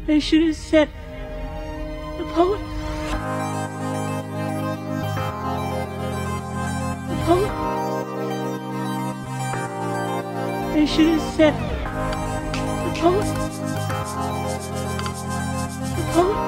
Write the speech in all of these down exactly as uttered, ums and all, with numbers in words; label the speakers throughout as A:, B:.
A: I should have said the poet. The poet. I should have said the poet. The poet.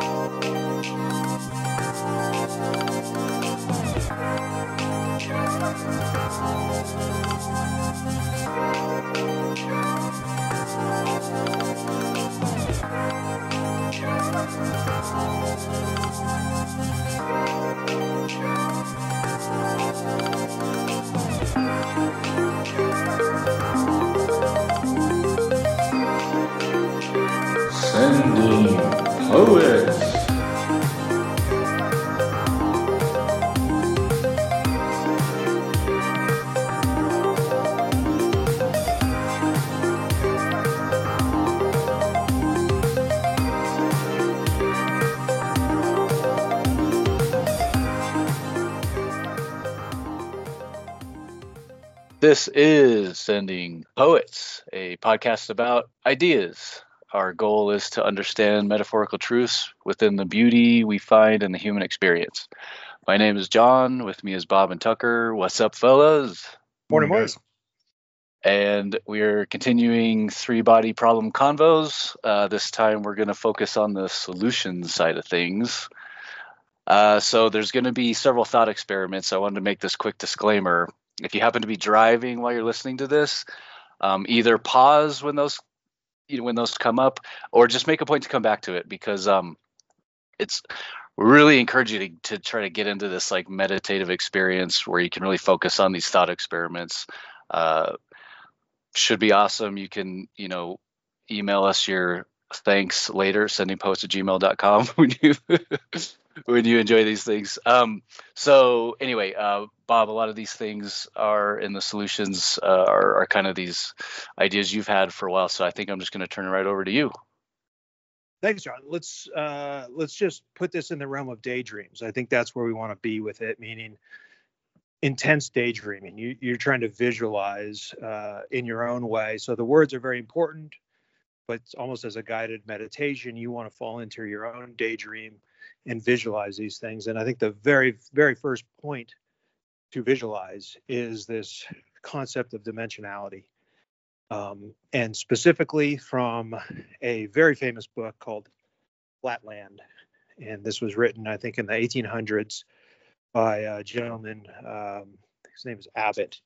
B: Sending Poets.
C: This is Sending Poets, a podcast about ideas. Our goal is to understand metaphorical truths within the beauty we find in the human experience. My name is John. With me is Bob and Tucker. What's up, fellas?
D: Morning, morning.
C: And we're continuing three body problem convos. Uh, this time we're going to focus on the solutions side of things. Uh, so there's going to be several thought experiments. I wanted to make this quick disclaimer. If you happen to be driving while you're listening to this, um, either pause when those you know, when those come up, or just make a point to come back to it, because um, it's really encourage you to, to try to get into this like meditative experience where you can really focus on these thought experiments. Uh, should be awesome. You can, you know, email us your thanks later, sendingposts at gmail dot com when you when you enjoy these things. Um, so anyway, uh, Bob, a lot of these things are in the solutions uh, are, are kind of these ideas you've had for a while. So I think I'm just going to turn it right over to you.
D: Thanks, John. Let's uh, let's just put this in the realm of daydreams. I think that's where we want to be with it, meaning intense daydreaming. You, you're trying to visualize uh, in your own way. So the words are very important, but it's almost as a guided meditation. You want to fall into your own daydream and visualize these things. And I think the very, very first point to visualize is this concept of dimensionality. Um, and specifically from a very famous book called Flatland. And this was written, I think, in the eighteen hundreds by a gentleman, um, his name is Abbott,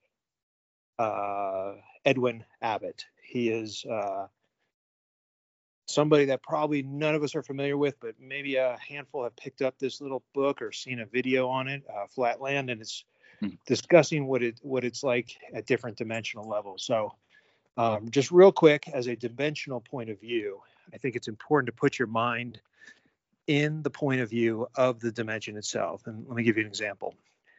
D: uh, Edwin Abbott. He is uh, somebody that probably none of us are familiar with, but maybe a handful have picked up this little book or seen a video on it, uh, Flatland, and it's mm. discussing what it what it's like at different dimensional levels. So um, just real quick, as a dimensional point of view, I think it's important to put your mind in the point of view of the dimension itself. And let me give you an example.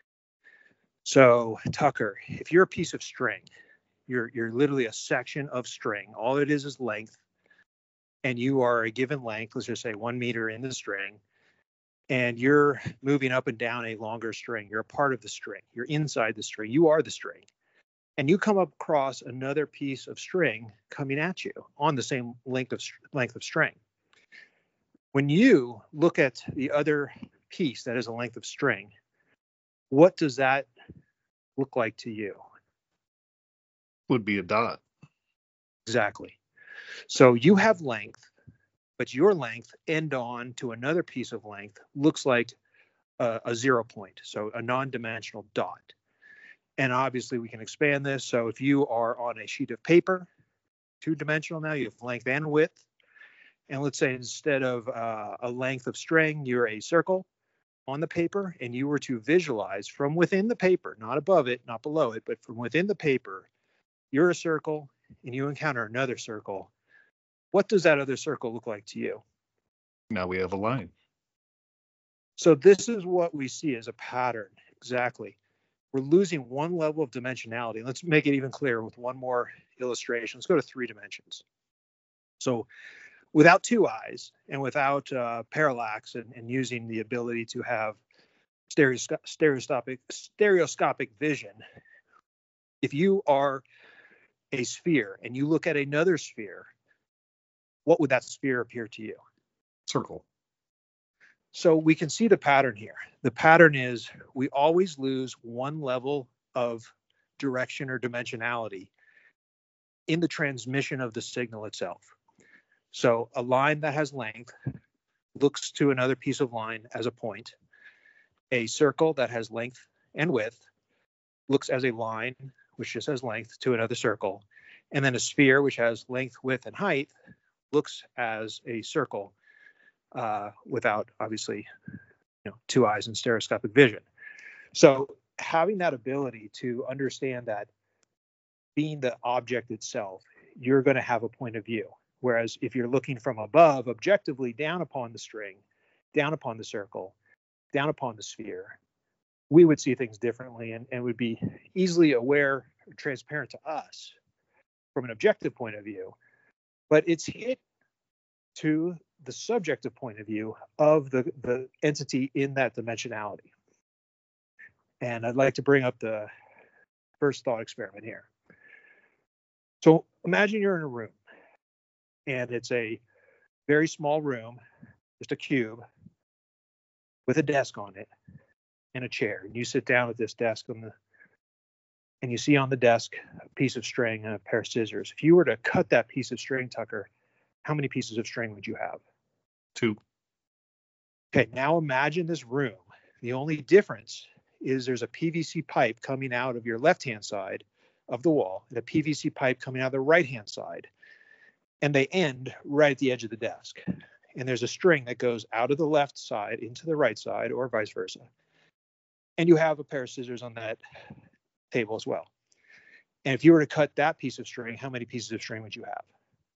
D: So Tucker, if you're a piece of string, you're you're literally a section of string. All it is is length. And you are a given length, let's just say one meter in the string, and you're moving up and down a longer string. You're a part of the string. You're inside the string. You are the string. And you come across another piece of string coming at you on the same length of length of string. When you look at the other piece that is a length of string, what does that look like to you?
E: Would be a dot.
D: Exactly. So you have length, but your length end on to another piece of length looks like a, a zero point, so a non-dimensional dot. And obviously we can expand this. So if you are on a sheet of paper, two-dimensional now, you have length and width. And let's say instead of uh, a length of string, you're a circle on the paper, and you were to visualize from within the paper, not above it, not below it, but from within the paper, you're a circle and you encounter another circle. What does that other circle look like to you?
E: Now we have a line.
D: So this is what we see as a pattern. Exactly. We're losing one level of dimensionality. Let's make it even clearer with one more illustration. Let's go to three dimensions. So without two eyes and without uh, parallax and, and using the ability to have stereosc- stereoscopic, stereoscopic vision, if you are a sphere and you look at another sphere, what would that sphere appear to you?
E: circle.
D: So we can see the pattern here. The pattern is we always lose one level of direction or dimensionality in the transmission of the signal itself. So a line that has length looks to another piece of line as a point. A circle that has length and width looks as a line, which just has length, to another circle. And then a sphere, which has length, width, and height, looks as a circle uh, without, obviously, you know, two eyes and stereoscopic vision. So having that ability to understand that being the object itself, you're going to have a point of view. Whereas if you're looking from above, objectively down upon the string, down upon the circle, down upon the sphere, we would see things differently and, and would be easily aware, transparent to us from an objective point of view. But it's hit to the subjective point of view of the, the entity in that dimensionality. And I'd like to bring up the first thought experiment here. So imagine you're in a room, and it's a very small room, just a cube with a desk on it and a chair. And you sit down at this desk on the, and you see on the desk a piece of string and a pair of scissors. If you were to cut that piece of string, Tucker, how many pieces of string would you have?
E: Two.
D: Okay, now imagine this room. The only difference is there's a P V C pipe coming out of your left-hand side of the wall and a P V C pipe coming out of the right-hand side. And they end right at the edge of the desk. And there's a string that goes out of the left side into the right side, or vice versa. And you have a pair of scissors on that table as well. And if you were to cut that piece of string, how many pieces of string would you have?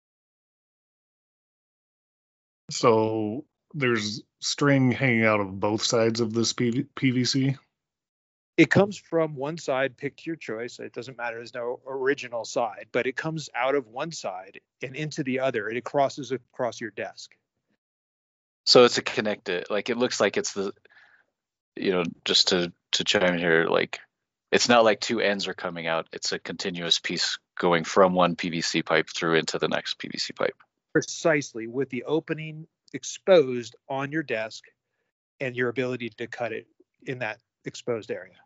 E: So there's string hanging out of both sides of this P V C.
D: It comes from one side, pick your choice. It doesn't matter. There's no original side, but it comes out of one side and into the other, and it crosses across your desk.
C: So it's a connected, like it looks like it's the, you know, just to, to chime in here, like it's not like two ends are coming out. It's a continuous piece going from one P V C pipe through into the next P V C pipe.
D: Precisely, with the opening exposed on your desk and your ability to cut it in that exposed area.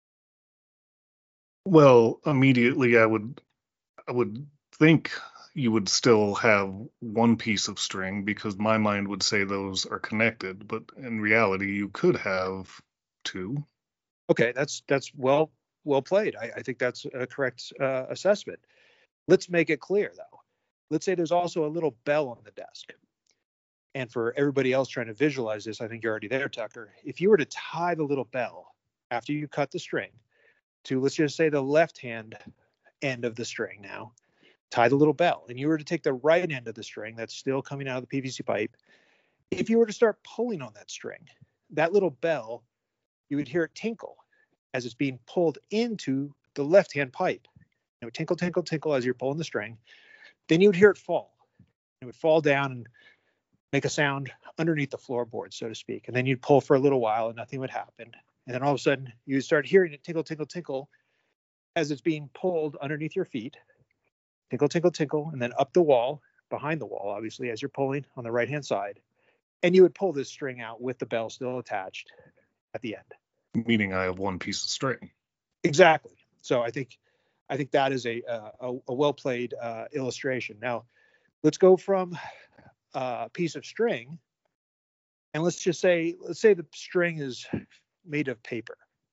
E: Well, immediately I would I would think you would still have one piece of string because my mind would say those are connected, but in reality you could have two.
D: Okay, that's that's well well played. I, I think that's a correct uh, assessment. Let's make it clear though. Let's say there's also a little bell on the desk. And for everybody else trying to visualize this, I think you're already there, Tucker. If you were to tie the little bell after you cut the string to, let's just say, the left-hand end of the string now, tie the little bell, and you were to take the right end of the string that's still coming out of the P V C pipe, if you were to start pulling on that string, that little bell, you would hear it tinkle as it's being pulled into the left-hand pipe. It would tinkle, tinkle, tinkle as you're pulling the string. Then you would hear it fall. It would fall down and make a sound underneath the floorboard, so to speak. And then you'd pull for a little while and nothing would happen. And then all of a sudden you start hearing it tinkle, tinkle, tinkle as it's being pulled underneath your feet. Tinkle, tinkle, tinkle, and then up the wall, behind the wall, obviously, as you're pulling on the right-hand side. And you would pull this string out with the bell still attached at the end.
E: Meaning I have one piece of string.
D: Exactly. So I think I think that is a a, a well-played uh, illustration. Now, let's go from a piece of string, and let's just say let's say the string is made of paper,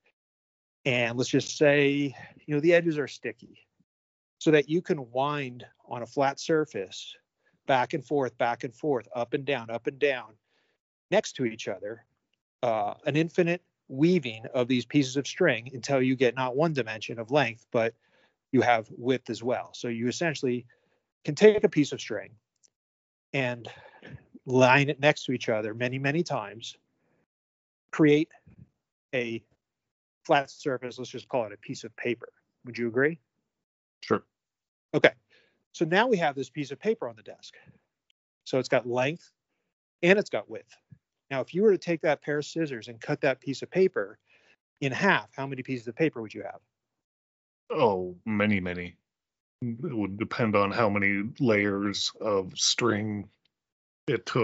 D: and let's just say you know the edges are sticky, so that you can wind on a flat surface back and forth, back and forth, up and down, up and down, next to each other, uh, an infinite weaving of these pieces of string until you get not one dimension of length, but you have width as well. So you essentially can take a piece of string and line it next to each other many, many times, create a flat surface. Let's just call it a piece of paper. Would you agree?
E: Sure.
D: Okay. So now we have this piece of paper on the desk. So it's got length and it's got width. Now, if you were to take that pair of scissors and cut that piece of paper in half, how many pieces of paper would you have?
E: Oh, many, many. It would depend on how many layers of string it took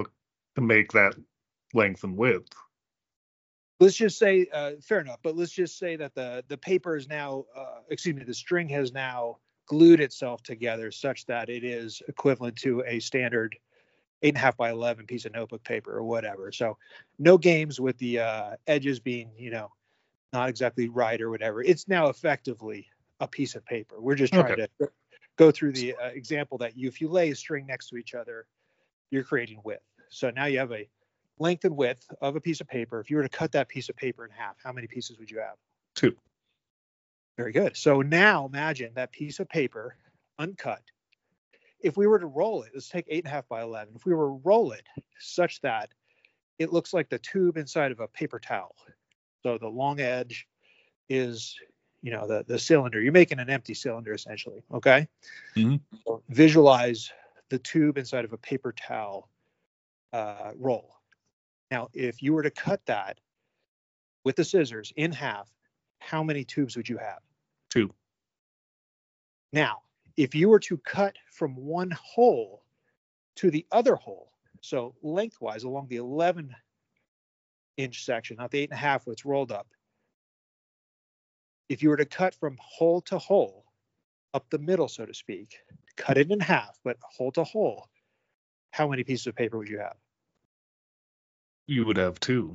E: to make that length and width.
D: Let's just say, uh, fair enough, but let's just say that the the paper is now, uh, excuse me, the string has now glued itself together such that it is equivalent to a standard eight and a half by eleven piece of notebook paper or whatever. So no games with the uh, edges being, you know, not exactly right or whatever. It's now effectively a piece of paper. We're just trying
E: Okay.
D: to go through the uh, example that you, if you lay a string next to each other, you're creating width. So now you have a length and width of a piece of paper. If you were to cut that piece of paper in half, how many pieces would you have?
E: Two.
D: Very good. So now imagine that piece of paper uncut. If we were to roll it, let's take eight and a half by eleven. If we were to roll it such that it looks like the tube inside of a paper towel. So the long edge is, you know, the, the cylinder. You're making an empty cylinder essentially. Okay.
E: Mhm.
D: So visualize the tube inside of a paper towel uh, roll. Now, if you were to cut that with the scissors in half, how many tubes would you have?
E: Two.
D: Now, if you were to cut from one hole to the other hole, so lengthwise along the eleven inch section, not the eight and a half where it's rolled up, if you were to cut from hole to hole, up the middle, so to speak, cut it in half, but hole to hole, how many pieces of paper would you have?
E: You would have two.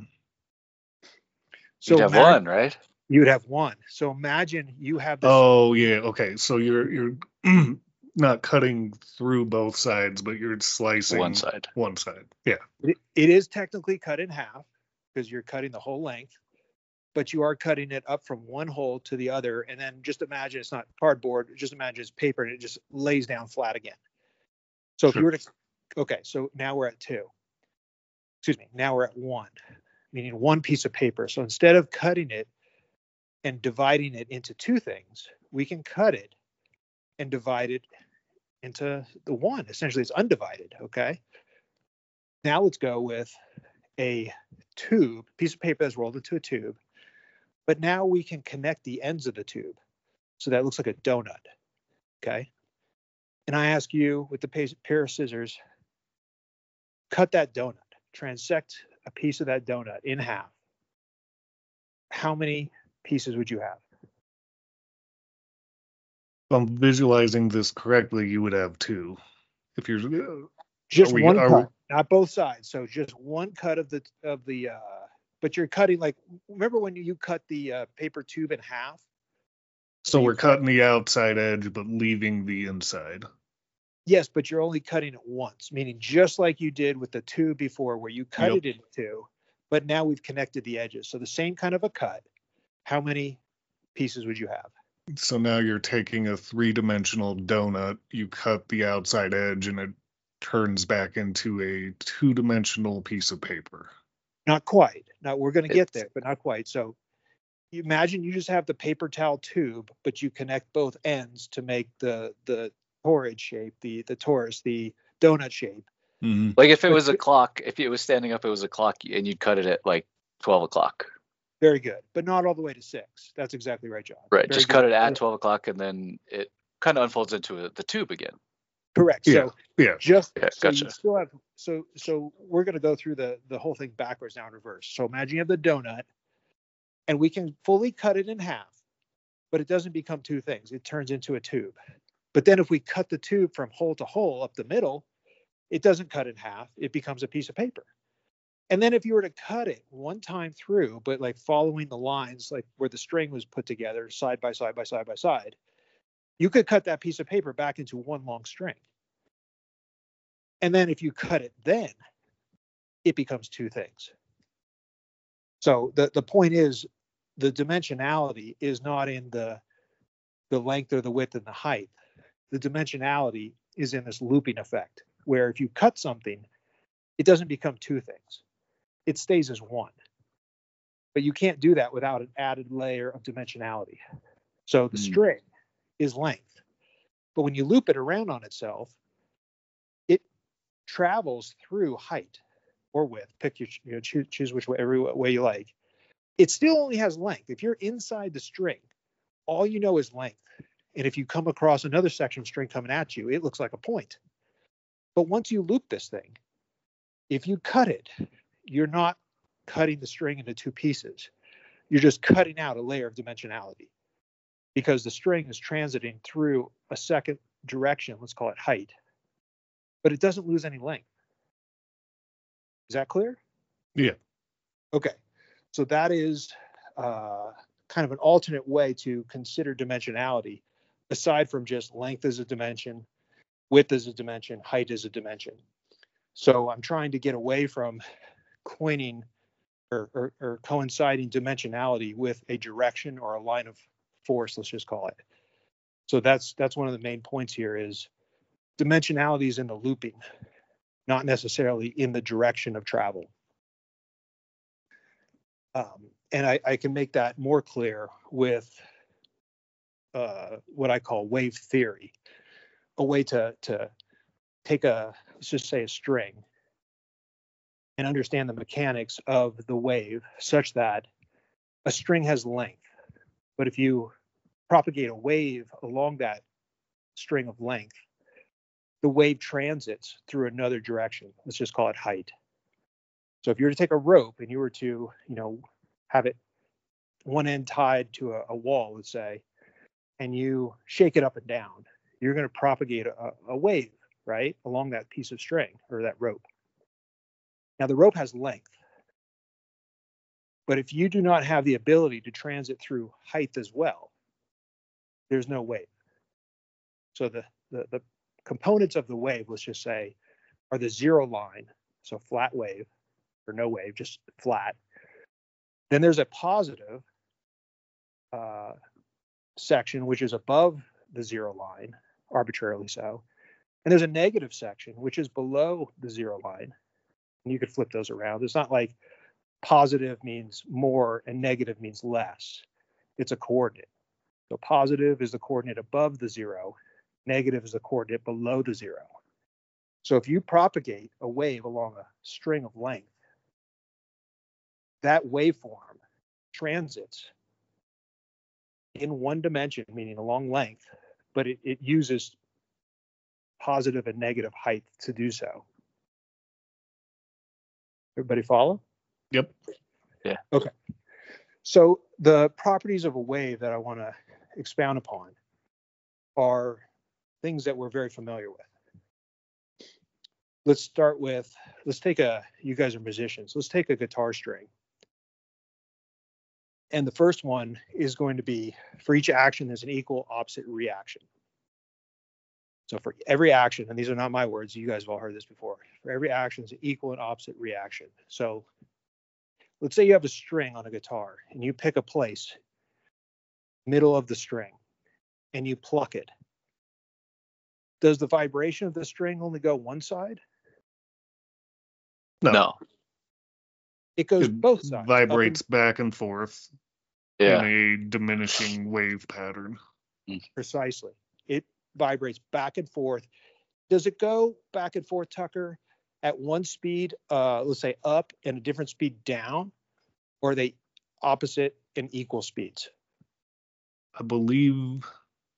D: So
C: You'd have
D: imagine-
C: one, right?
D: You would have one. So imagine you have this.
E: Oh yeah, okay. So you're you're not cutting through both sides, but you're slicing
C: One side.
E: One side. Yeah.
D: It, it is technically cut in half because you're cutting the whole length, but you are cutting it up from one hole to the other. And then just imagine it's not cardboard. Just imagine it's paper and it just lays down flat again. So if
E: Sure.
D: you were to, okay, so now we're at two. Excuse me, now we're at one, meaning one piece of paper. So instead of cutting it and dividing it into two things, we can cut it and divide it into the one. Essentially, it's undivided, okay? Now let's go with a tube, piece of paper that's rolled into a tube, but now we can connect the ends of the tube. So that looks like a donut, okay? And I ask you with the pa- pair of scissors, cut that donut, transect a piece of that donut in half. How many pieces would you have?
E: If I'm visualizing this correctly, you would have two. If you're
D: Just
E: Are we-
D: one
E: are
D: cut,
E: we-
D: not both sides. So just one cut of the of the. Uh, but you're cutting like. Remember when you cut the uh, paper tube in half?
E: so
D: you
E: we're
D: cut-
E: cutting the outside edge but leaving the inside.
D: Yes, but you're only cutting it once, meaning just like you did with the tube before, where you cut
E: Yep.
D: it in two, but now we've connected the edges. So the same kind of a cut. How many pieces would you have?
E: So now you're taking a three-dimensional donut, you cut the outside edge, and it turns back into a two-dimensional piece of paper.
D: Not quite. Now we're going to get
C: It's-
D: there, but not quite. So you imagine you just have the paper towel tube, but you connect both ends to make the the torrid shape, the the torus, the donut shape.
E: Mm-hmm.
C: Like if it
D: But
C: was a
D: you-
C: clock, if it was standing up, it was a clock, and you'd cut it at like twelve o'clock.
D: Very good, but not all the way to six. That's exactly right, John.
C: Right.
D: Very
C: Just
D: good.
C: cut it at twelve o'clock, and then it kind of unfolds into a, the tube again.
D: Correct.
E: Yeah.
D: So
E: Yeah.
D: just
C: Yeah,
D: so you
C: gotcha.
D: still have so so we're going to go through the the whole thing backwards now in reverse. So imagine you have the donut, and we can fully cut it in half, but it doesn't become two things. It turns into a tube. But then if we cut the tube from hole to hole up the middle, it doesn't cut in half. It becomes a piece of paper. And then if you were to cut it one time through, but like following the lines, like where the string was put together side by side by side by side, you could cut that piece of paper back into one long string. And then if you cut it then, it becomes two things. So the, the point is the dimensionality is not in the the length or the width and the height. The dimensionality is in this looping effect, where if you cut something, it doesn't become two things. It stays as one. But you can't do that without an added layer of dimensionality. So the
C: Hmm.
D: string is length. But when you loop it around on itself, it travels through height or width. Pick your, you know, choose, choose which way, every way you like. It still only has length. If you're inside the string, all you know is length. And if you come across another section of string coming at you, it looks like a point. But once you loop this thing, If you cut it, you're not cutting the string into two pieces. You're just cutting out a layer of dimensionality because the string is transiting through a second direction, let's call it height, but it doesn't lose any length. Is that clear?
E: Yeah.
D: Okay. So that is uh, kind of an alternate way to consider dimensionality, aside from just length as a dimension, width as a dimension, height as a dimension. So I'm trying to get away from coining or, or, or coinciding dimensionality with a direction or a line of force, let's just call it. So that's that's one of the main points here is dimensionality is in the looping, not necessarily in the direction of travel. Um, and I, I can make that more clear with uh, what I call wave theory, a way to, to take a, let's just say a string and understand the mechanics of the wave such that a string has length. But if you propagate a wave along that string of length, the wave transits through another direction. Let's just call it height. So if you were to take a rope and you were to, you know, have it one end tied to a, a wall, let's say, and you shake it up and down, you're going to propagate a, a wave, right, along that piece of string or that rope. Now the rope has length, but if you do not have the ability to transit through height as well, there's no wave. So the, the, the components of the wave, let's just say, are the zero line, so flat wave, or no wave, just flat. Then there's a positive uh, section, which is above the zero line, arbitrarily so. And there's a negative section, which is below the zero line. And you could flip those around. It's not like positive means more and negative means less. It's a coordinate. So positive is the coordinate above the zero. Negative is the coordinate below the zero. So if you propagate a wave along a string of length, that waveform transits in one dimension, meaning along length, but it, it uses positive and negative height to do so. Everybody follow?
E: Yep.
C: Yeah.
D: Okay. So the properties of a wave that I want to expound upon are things that we're very familiar with. Let's start with, let's take a, you guys are musicians, let's take a guitar string. And the first one is going to be, for each action, there's an equal opposite reaction. So for every action, and these are not my words, you guys have all heard this before, for every action is an equal and opposite reaction. So let's say you have a string on a guitar and you pick a place, middle of the string, and you pluck it. Does the vibration of the string only go one side?
E: No.
C: No.
D: It goes
E: It
D: both sides.
E: vibrates
D: up
E: back and forth
C: Yeah.
E: in a diminishing wave pattern.
D: and, precisely. It vibrates back and forth. Does it go back and forth, Tucker, at one speed, uh, let's say up, and a different speed down? Or are they opposite and equal speeds?
E: I believe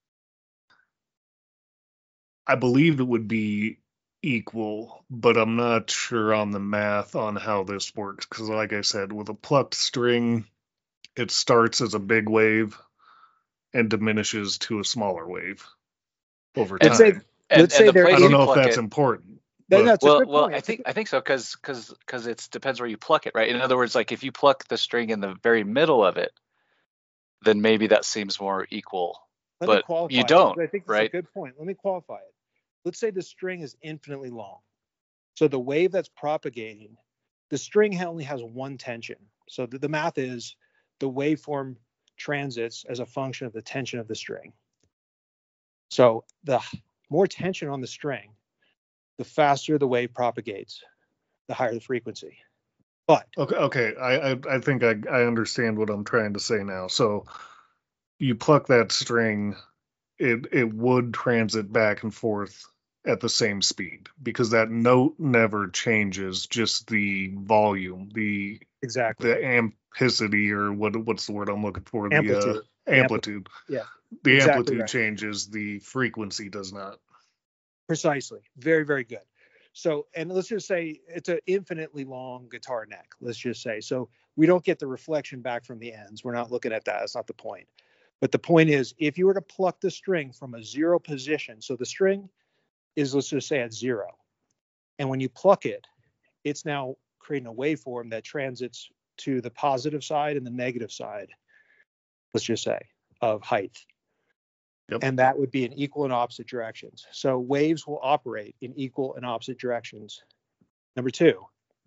E: I believe it would be equal, but I'm not sure on the math on how this works. Because like I said, with a plucked string, it starts as a big wave and diminishes to a smaller wave over time.
D: Let's say,
C: And,
D: let's
C: and
D: say
C: the
D: there
C: place
E: I don't
C: you
E: know if
C: pluck
E: that's
C: it,
E: important.
D: Then
E: but-
D: that's a
C: well,
D: good
C: well,
D: point.
C: I think I think so because because because it depends where you pluck it, right? In other words, like if you pluck the string in the very middle of it, then maybe that seems more equal.
D: Let me
C: but
D: qualify
C: you
D: it,
C: don't,
D: because I think that's
C: right?
D: a good point. Let me qualify it. Let's say the string is infinitely long. So the wave that's propagating, the string only has one tension. So the, the math is the waveform transits as a function of the tension of the string. So the more tension on the string, the faster the wave propagates, the higher the frequency. But
E: Okay, okay. I, I, I think I, I understand what I'm trying to say now. So you pluck that string, it it would transit back and forth at the same speed because that note never changes, just the volume, the
D: exactly,
E: the amplicity, or what what's the word I'm looking for? The
D: amplitude.
E: uh, amplitude.
D: Yeah,
E: The
D: exactly
E: amplitude
D: right.
E: changes, the frequency does not.
D: Precisely. Very, very good. So, and let's just say it's an infinitely long guitar neck. Let's just say, so we don't get the reflection back from the ends. We're not looking at that. That's not the point. But the point is, if you were to pluck the string from a zero position, so the string is, let's just say, at zero. And when you pluck it, it's now creating a waveform that transits to the positive side and the negative side, let's just say, of height.
E: Yep.
D: And that would be in equal and opposite directions. So waves will operate in equal and opposite directions. Number two,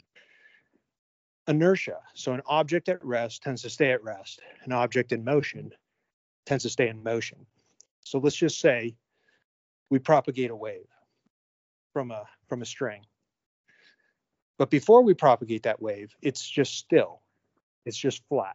D: inertia. So an object at rest tends to stay at rest. An object in motion tends to stay in motion. So let's just say we propagate a wave from a from a string. But before we propagate that wave, it's just still. It's just flat.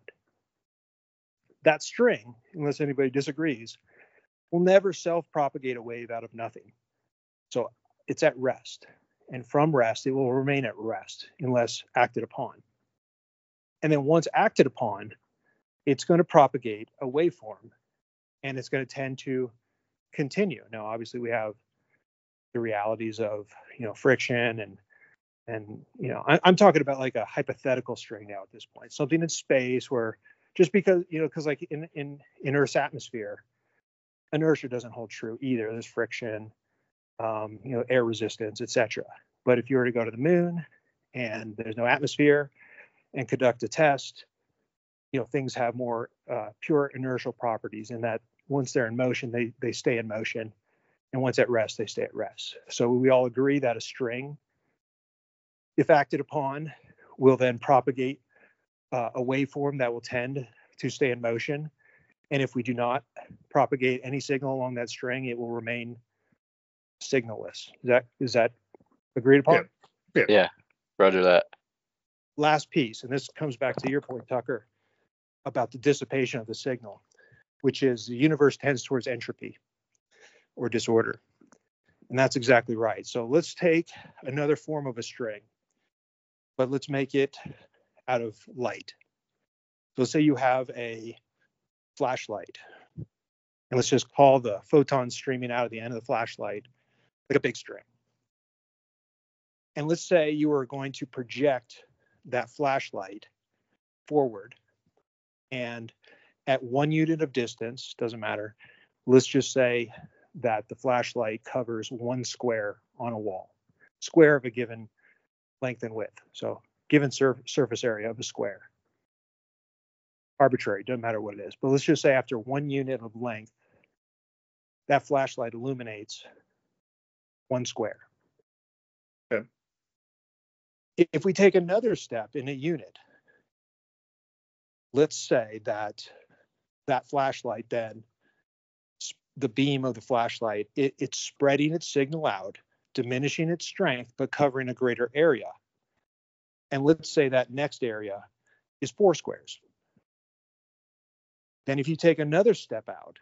D: That string, unless anybody disagrees, will never self-propagate a wave out of nothing. So it's at rest. And from rest, it will remain at rest unless acted upon. And then once acted upon, it's going to propagate a waveform, and it's going to tend to continue. Now, obviously, we have the realities of, you know, friction and And, you know, I, I'm talking about like a hypothetical string now at this point, something in space where just because, you know, because like in, in, in Earth's atmosphere, inertia doesn't hold true either. There's friction, um, you know, air resistance, et cetera. But if you were to go to the moon and there's no atmosphere and conduct a test, you know, things have more uh, pure inertial properties in that once they're in motion, they, they stay in motion. And once at rest, they stay at rest. So we all agree that a string, if acted upon, will then propagate uh, a waveform that will tend to stay in motion. And if we do not propagate any signal along that string, it will remain signalless. Is that is that agreed upon?
E: Yeah.
C: Yeah, roger that.
D: Last piece, and this comes back to your point, Tucker, about the dissipation of the signal, which is the universe tends towards entropy or disorder. And that's exactly right. So let's take another form of a string, but let's make it out of light. So let's say you have a flashlight, and let's just call the photons streaming out of the end of the flashlight like a big string. And let's say you are going to project that flashlight forward, and at one unit of distance, doesn't matter, let's just say that the flashlight covers one square on a wall, square of a given length and width. So given sur- surface area of a square. Arbitrary, doesn't matter what it is. But let's just say after one unit of length, that flashlight illuminates one square.
E: Okay.
D: If we take another step in a unit, let's say that that flashlight then, the beam of the flashlight, it, it's spreading its signal out, diminishing its strength, but covering a greater area. And let's say that next area is four squares. Then if you take another step out,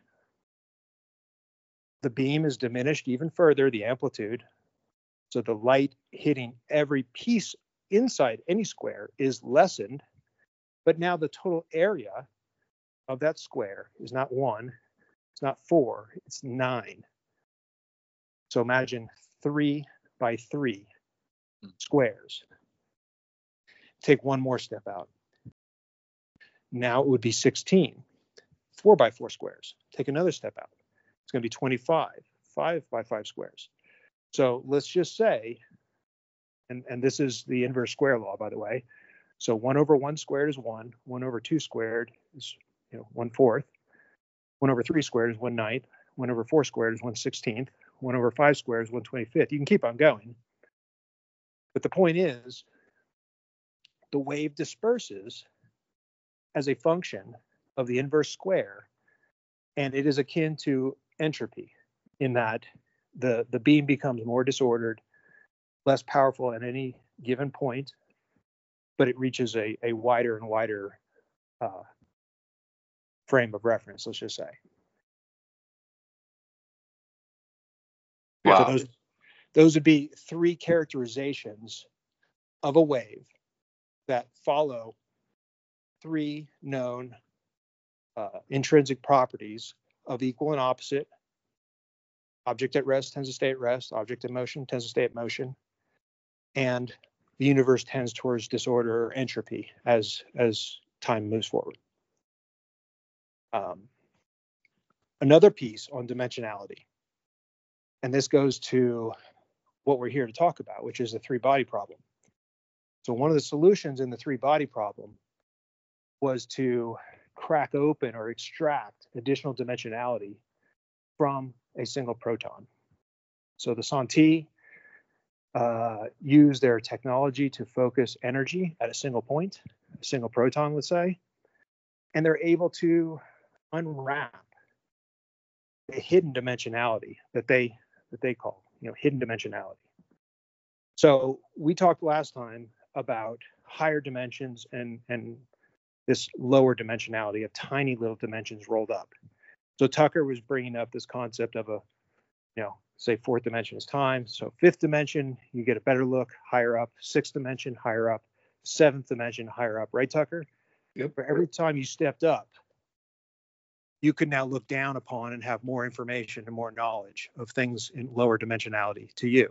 D: the beam is diminished even further, the amplitude. So the light hitting every piece inside any square is lessened, but now the total area of that square is not one, it's not four, it's nine. So imagine three by three squares. Take one more step out. Now it would be sixteen, four by four squares. Take another step out. It's going to be twenty-five, five by five squares. So let's just say, and, and this is the inverse square law, by the way. So one over one squared is one, one over two squared is, you know, one fourth, one over three squared is one ninth, one over four squared is one sixteenth, one over five squared is one twenty-fifth. You can keep on going. But the point is, the wave disperses as a function of the inverse square, and it is akin to entropy in that the, the beam becomes more disordered, less powerful at any given point, but it reaches a, a wider and wider uh, frame of reference, let's just say.
C: Wow.
D: So those, those would be three characterizations of a wave that follow three known uh, intrinsic properties of equal and opposite. Object at rest tends to stay at rest. Object in motion tends to stay at motion. and the universe tends towards disorder or entropy as as time moves forward. Um, another piece on dimensionality, and this goes to what we're here to talk about, which is the three-body problem. So one of the solutions in the three-body problem was to crack open or extract additional dimensionality from a single proton. So the Santee uh, use their technology to focus energy at a single point, a single proton, let's say, and they're able to unwrap a hidden dimensionality that they that they call, you know, hidden dimensionality. So we talked last time about higher dimensions and and this lower dimensionality of tiny little dimensions rolled up. So Tucker was bringing up this concept of a, you know, say fourth dimension is time. So fifth dimension, you get a better look higher up. Sixth dimension, higher up. Seventh dimension, higher up. Right, Tucker?
E: Yep.
D: For every time you stepped up, you can now look down upon and have more information and more knowledge of things in lower dimensionality to you,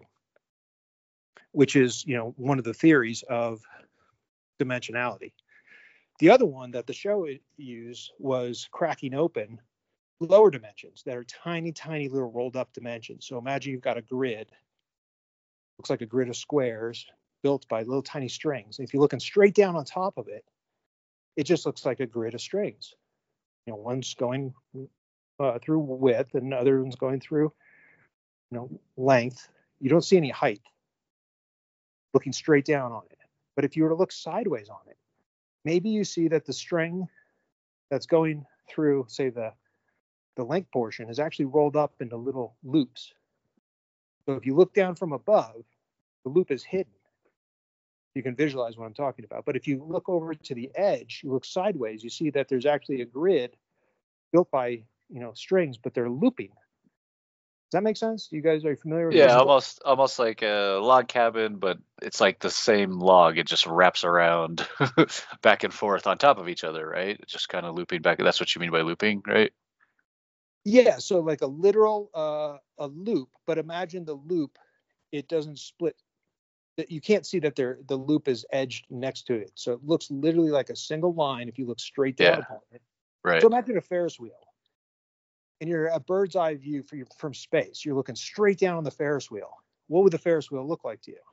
D: which is, you know, one of the theories of dimensionality. The other one that the show used was cracking open lower dimensions that are tiny, tiny little rolled up dimensions. So imagine you've got a grid, looks like a grid of squares built by little tiny strings. And if you're looking straight down on top of it, it just looks like a grid of strings. You know, one's going uh, through width and the other one's going through, you know, length. You don't see any height looking straight down on it. But if you were to look sideways on it, maybe you see that the string that's going through, say, the, the length portion is actually rolled up into little loops. So if you look down from above, the loop is hidden. You can visualize what I'm talking about. But if you look over to the edge, you look sideways, you see that there's actually a grid built by, you know, strings, but they're looping. Does that make sense? You guys are familiar with
C: Yeah,
D: this?
C: almost almost like a log cabin, but it's like the same log. It just wraps around back and forth on top of each other, right? It's just kind of looping back. That's what you mean by looping, right?
D: Yeah, so like a literal uh, a loop, but imagine the loop, it doesn't split. You can't see that there the loop is edged next to it. So it looks literally like a single line if you look straight down
C: Yeah.
D: upon it.
C: Right.
D: So imagine a Ferris wheel. And you're a bird's eye view for you from space. You're looking straight down on the Ferris wheel. What would the Ferris wheel look like to you?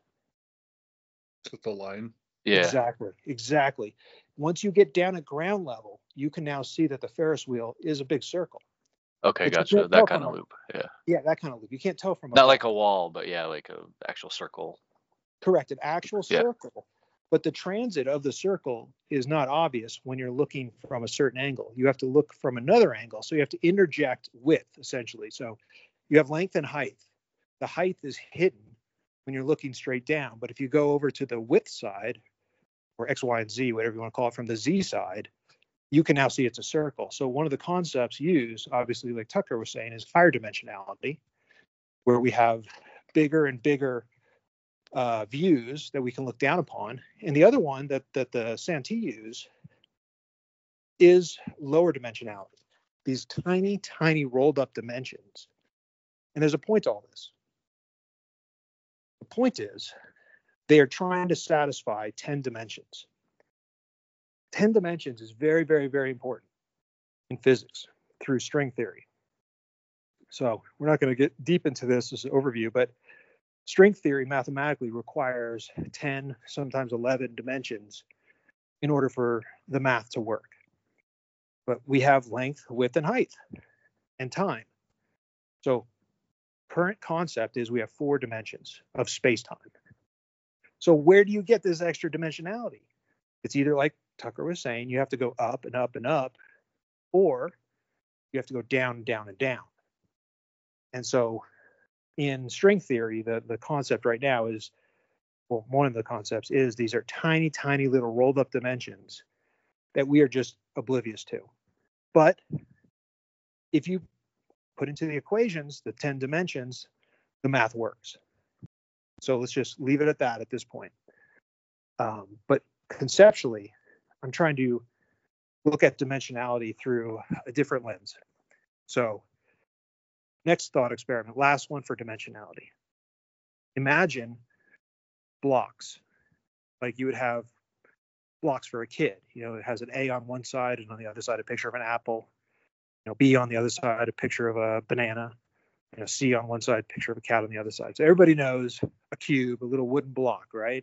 E: Just a line.
C: Yeah.
D: Exactly. Exactly. Once you get down at ground level, you can now see that the Ferris wheel is a big circle.
C: Okay,
D: But you
C: gotcha.
D: can't
C: That
D: tell
C: kind
D: from
C: of
D: a-
C: loop. Yeah.
D: Yeah, that kind of loop. You can't tell from
C: Not
D: above.
C: like a wall, but yeah, like a actual circle.
D: Correct, an actual
C: Yeah.
D: circle. But the transit of the circle is not obvious when you're looking from a certain angle. You have to look from another angle. So you have to interject width, essentially. So you have length and height. The height is hidden when you're looking straight down. But if you go over to the width side, or X, Y, and Z, whatever you want to call it, from the Z side, you can now see it's a circle. So one of the concepts used, obviously, like Tucker was saying, is higher dimensionality, where we have bigger and bigger uh, views that we can look down upon. And the other one that, that the Santee use is lower dimensionality, these tiny, tiny rolled up dimensions. And there's a point to all this. The point is they are trying to satisfy ten dimensions. ten dimensions is very, very, very important in physics through string theory. So we're not going to get deep into this as an overview, but string theory mathematically requires ten, sometimes eleven dimensions in order for the math to work. But we have length, width, and height, and time. So current concept is we have four dimensions of space-time. So where do you get this extra dimensionality? It's either like Tucker was saying, you have to go up and up and up, or you have to go down and down and down. And so in string theory, the, the concept right now is, well, one of the concepts is these are tiny, tiny little rolled up dimensions that we are just oblivious to. But if you put into the equations the ten dimensions, the math works. So let's just leave it at that at this point. Um, but conceptually, I'm trying to look at dimensionality through a different lens. So next thought experiment, last one for dimensionality. Imagine blocks. Like you would have blocks for a kid. You know, it has an A on one side and on the other side a picture of an apple. You know, B on the other side a picture of a banana. You know, C on one side, picture of a cat on the other side. So everybody knows a cube, a little wooden block, right?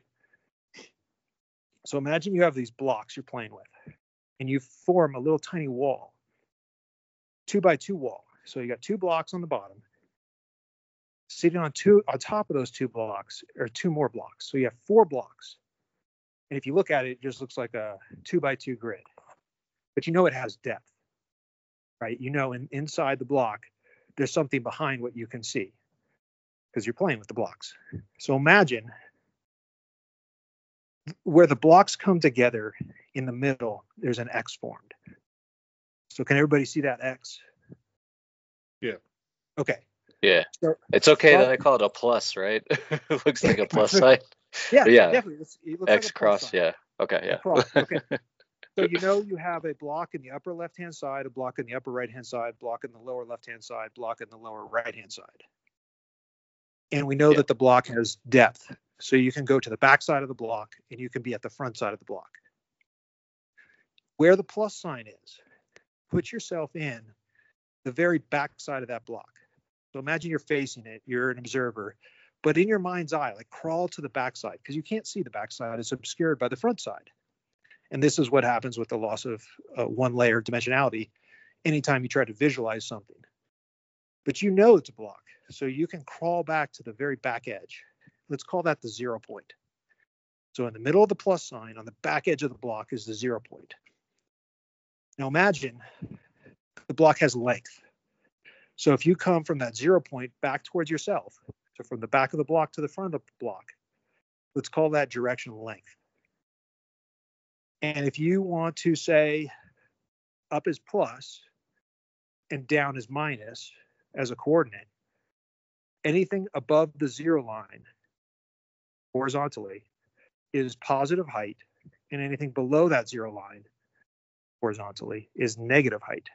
D: So imagine you have these blocks you're playing with, and you form a little tiny wall, two by two wall. So you got two blocks on the bottom. Sitting on two on top of those two blocks are two more blocks. So you have four blocks. And if you look at it, it just looks like a two by two grid. But you know it has depth, right? You know in, inside the block, there's something behind what you can see because you're playing with the blocks. So imagine where the blocks come together in the middle, there's an X formed. So can everybody see that X?
E: Yeah.
D: Okay.
C: Yeah.
D: So,
C: It's okay
D: well,
C: that I call it a plus, right? It looks like a plus sign.
D: Yeah,
C: Yeah.
D: definitely. It's, it looks
C: X
D: like a plus
C: cross.
D: sign.
C: Yeah. Okay. Yeah.
D: A cross, okay. So you know you have a block in the upper left-hand side, a block in the upper right-hand side, block in the lower left-hand side, block in the lower right-hand side. And we know
C: Yeah.
D: that the block has depth. So you can go to the back side of the block and you can be at the front side of the block. Where the plus sign is, put yourself in the very back side of that block. So imagine you're facing it, you're an observer, but in your mind's eye, like crawl to the back side because you can't see the back side. It's obscured by the front side. And this is what happens with the loss of uh, one layer dimensionality anytime you try to visualize something. But you know it's a block, so you can crawl back to the very back edge. Let's call that the zero point. So in the middle of the plus sign, on the back edge of the block is the zero point. Now imagine the block has length. So if you come from that zero point back towards yourself, so from the back of the block to the front of the block, let's call that directional length. And if you want to say up is plus and down is minus as a coordinate, anything above the zero line horizontally is positive height, and anything below that zero line horizontally is negative height.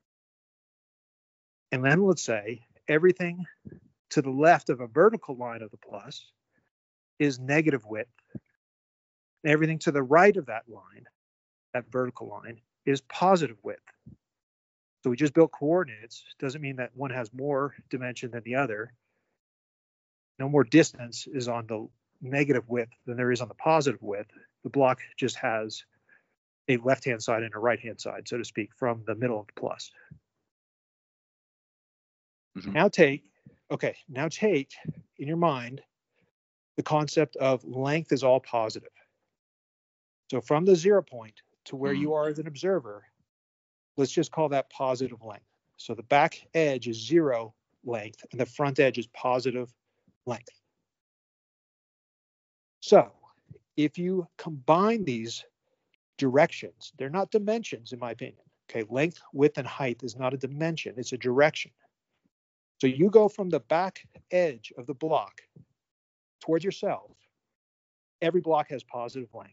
D: And then let's say everything to the left of a vertical line of the plus is negative width. And everything to the right of that line, that vertical line, is positive width. So we just built coordinates. Doesn't mean that one has more dimension than the other. No more distance is on the negative width than there is on the positive width. The block just has a left-hand side and a right-hand side, so to speak, from the middle of the plus.
C: Mhm.
D: Now take, okay, now take in your mind the concept of length is all positive. So from the zero point to where
C: Mhm.
D: you are as an observer, let's just call that positive length. So the back edge is zero length and the front edge is positive length. So if you combine these directions, they're not dimensions in my opinion. Okay, length, width, and height is not a dimension, it's a direction. So you go from the back edge of the block towards yourself, every block has positive length.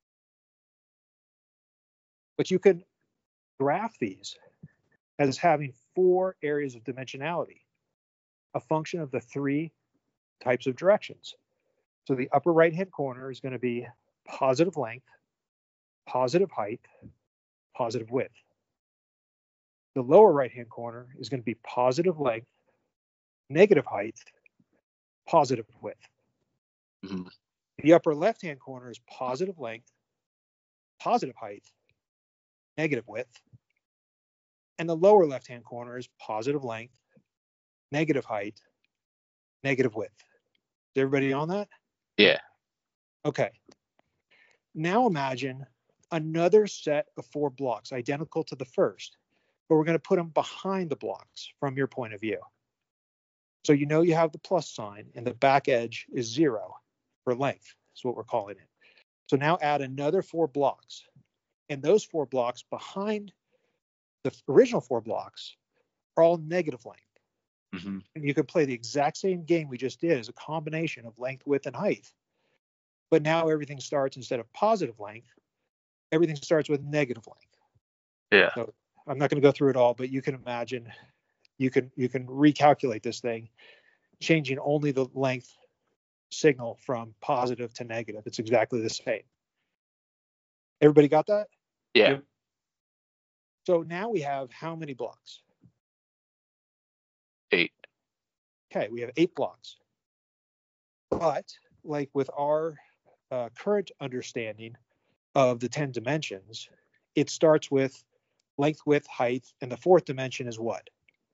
D: But you can graph these as having four areas of dimensionality, a function of the three types of directions. So the upper right-hand corner is going to be positive length, positive height, positive width. The lower right-hand corner is going to be positive length, negative height, positive width.
C: Mhm.
D: The upper left-hand corner is positive length, positive height, negative width. And the lower left-hand corner is positive length, negative height, negative width. Is everybody on that?
C: Yeah.
D: Okay. Now imagine another set of four blocks identical to the first, but we're going to put them behind the blocks from your point of view. So you know you have the plus sign and the back edge is zero for length, is what we're calling it. So now add another four blocks, and those four blocks behind the original four blocks are all negative length.
C: Mm-hmm.
D: And you can play the exact same game we just did as a combination of length, width, and height. But now everything starts, instead of positive length, everything starts with negative length.
C: Yeah.
D: So I'm not going to go through it all, but you can imagine, you can you can recalculate this thing, changing only the length signal from positive to negative. It's exactly the same. Everybody got that?
C: Yeah.
E: Yep.
D: So now we have how many blocks?
C: Eight.
D: Okay, we have eight blocks. But like with our uh, current understanding of the ten dimensions, it starts with length, width, height, and the fourth dimension is what?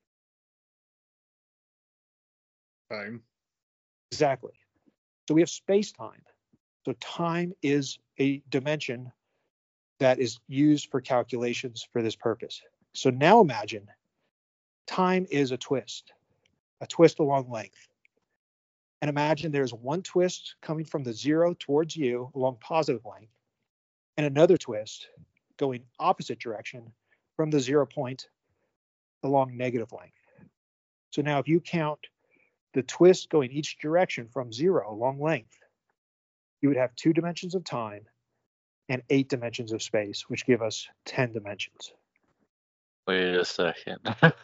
E: Time.
D: Exactly. So we have space-time. So time is a dimension that is used for calculations for this purpose. So now imagine time is a twist, a twist along length. And imagine there's one twist coming from the zero towards you along positive length, and another twist going opposite direction from the zero point along negative length. So now if you count the twist going each direction from zero along length, you would have two dimensions of time and eight dimensions of space, which give us ten dimensions.
C: Wait a second.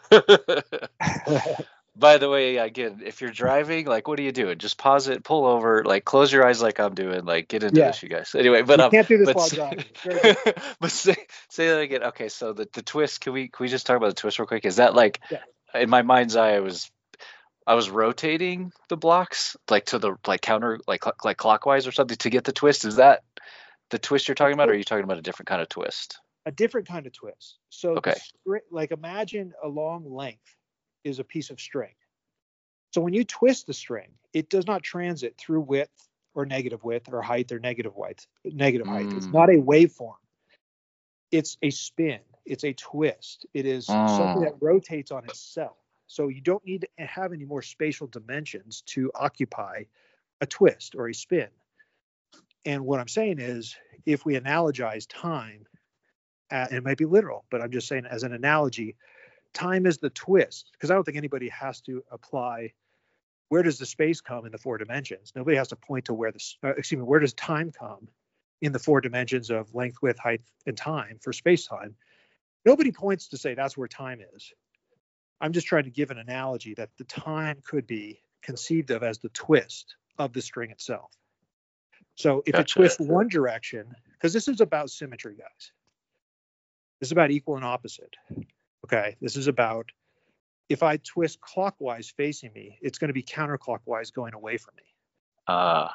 C: By the way, again, if you're driving, like, what are you doing? Just pause it, pull over, like, close your eyes, like I'm doing, like, get into
D: Yeah.
C: this, you guys. Anyway, but
D: You
C: um,
D: can't do this
C: but
D: while
C: say-
D: driving. It's very difficult.
C: but say say that again. Okay, so the the twist. Can we can we just talk about the twist real quick? Is that like,
D: Yeah.
C: in my mind's eye, I was I was rotating the blocks like to the like counter like cl- like clockwise or something to get the twist. Is that the twist you're talking about, or are you talking about a different kind of twist?
D: A different kind of twist. So, the
C: Okay.
D: stri- like imagine a long length is a piece of string. So when you twist the string, it does not transit through width or negative width or height or negative width, negative height. It's
C: Mm.
D: not a waveform. It's a spin. It's a twist. It is something
C: Mm.
D: that rotates on itself. So you don't need to have any more spatial dimensions to occupy a twist or a spin. And what I'm saying is, if we analogize time, uh, it might be literal, but I'm just saying as an analogy, time is the twist, because I don't think anybody has to apply where does the space come in the four dimensions. Nobody has to point to where the, uh, excuse me, where does time come in the four dimensions of length, width, height, and time for space-time. Nobody points to say that's where time is. I'm just trying to give an analogy that the time could be conceived of as the twist of the string itself. So if
C: Gotcha.
D: it twists one direction, because this is about symmetry, guys. This is about equal and opposite. Okay, this is about if I twist clockwise facing me, it's going to be counterclockwise going away from me.
C: Uh,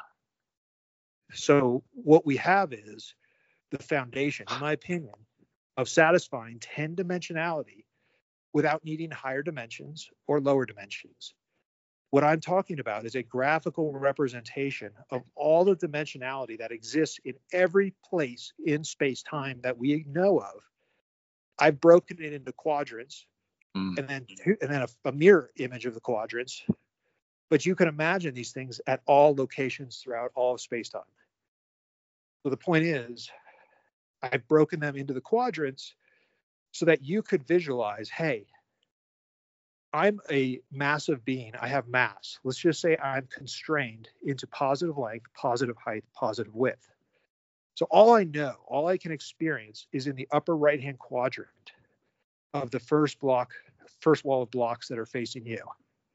D: So what we have is the foundation, in my opinion, of satisfying ten dimensionality without needing higher dimensions or lower dimensions. What I'm talking about is a graphical representation of all the dimensionality that exists in every place in space-time that we know of. I've broken it into quadrants
C: mm.
D: and then two, and then a, a mirror image of the quadrants. But you can imagine these things at all locations throughout all of space-time. So the point is, I've broken them into the quadrants so that you could visualize, hey, I'm a massive being. I have mass. Let's just say I'm constrained into positive length, positive height, positive width. So all I know, all I can experience is in the upper right-hand quadrant of the first block, first wall of blocks that are facing you.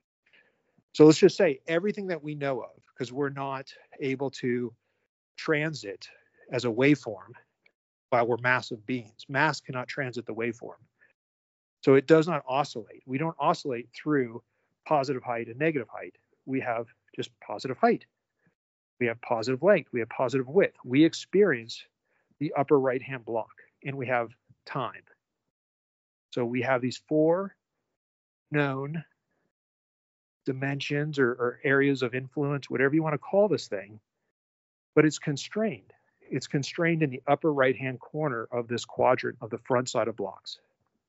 D: So let's just say everything that we know of, because we're not able to transit as a waveform while we're massive beings. Mass cannot transit the waveform. So it does not oscillate. We don't oscillate through positive height and negative height. We have just positive height. We have positive length. We have positive width. We experience the upper right-hand block, and we have time. So we have these four known dimensions or, or areas of influence, whatever you want to call this thing, but it's constrained. It's constrained in the upper right-hand corner of this quadrant of the front side of blocks.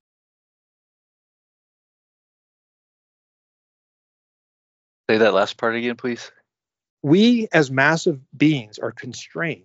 C: Say that last part again, please.
D: We as massive beings are constrained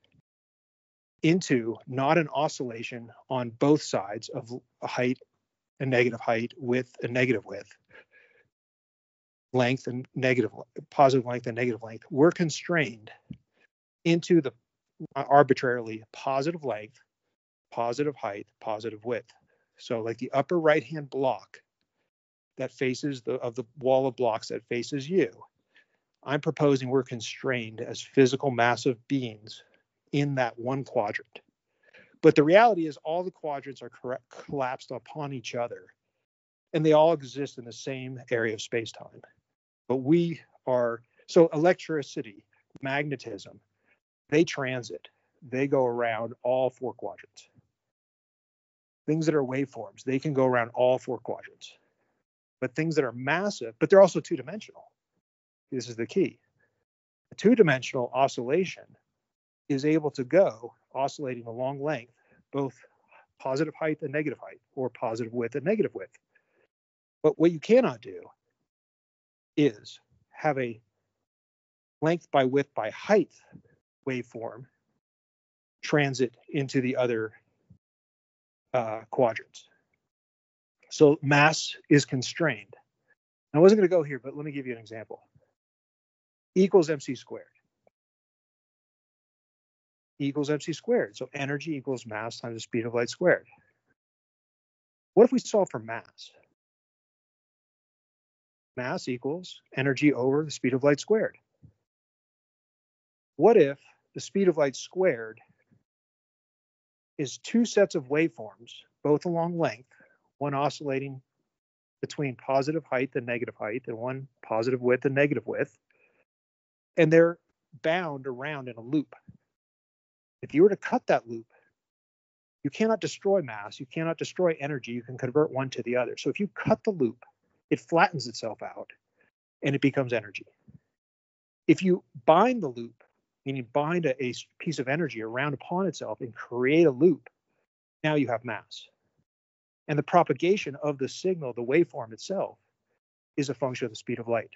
D: into not an oscillation on both sides of height and negative height, width and negative width, length and negative, positive length and negative length. We're constrained into the arbitrarily positive length, positive height, positive width. So like the upper right-hand block that faces the of the wall of blocks that faces you, I'm proposing we're constrained as physical massive beings in that one quadrant. But the reality is all the quadrants are correct, collapsed upon each other, and they all exist in the same area of space-time. But we are, so electricity, magnetism, they transit. They go around all four quadrants. Things that are waveforms, they can go around all four quadrants. But things that are massive, but they're also two-dimensional. This is the key. A two-dimensional oscillation is able to go oscillating a long length, both positive height and negative height, or positive width and negative width. But what you cannot do is have a length by width by height waveform transit into the other uh, quadrants. So mass is constrained. I wasn't going to go here, but let me give you an example. E equals mc squared. E equals mc squared. So energy equals mass times the speed of light squared. What if we solve for mass? Mass equals energy over the speed of light squared. What if the speed of light squared is two sets of waveforms, both along length, one oscillating between positive height and negative height, and one positive width and negative width, and they're bound around in a loop. If you were to cut that loop, you cannot destroy mass, you cannot destroy energy, you can convert one to the other. So if you cut the loop, it flattens itself out and it becomes energy. If you bind the loop, meaning bind a, a piece of energy around upon itself and create a loop, now you have mass. And the propagation of the signal, the waveform itself, is a function of the speed of light.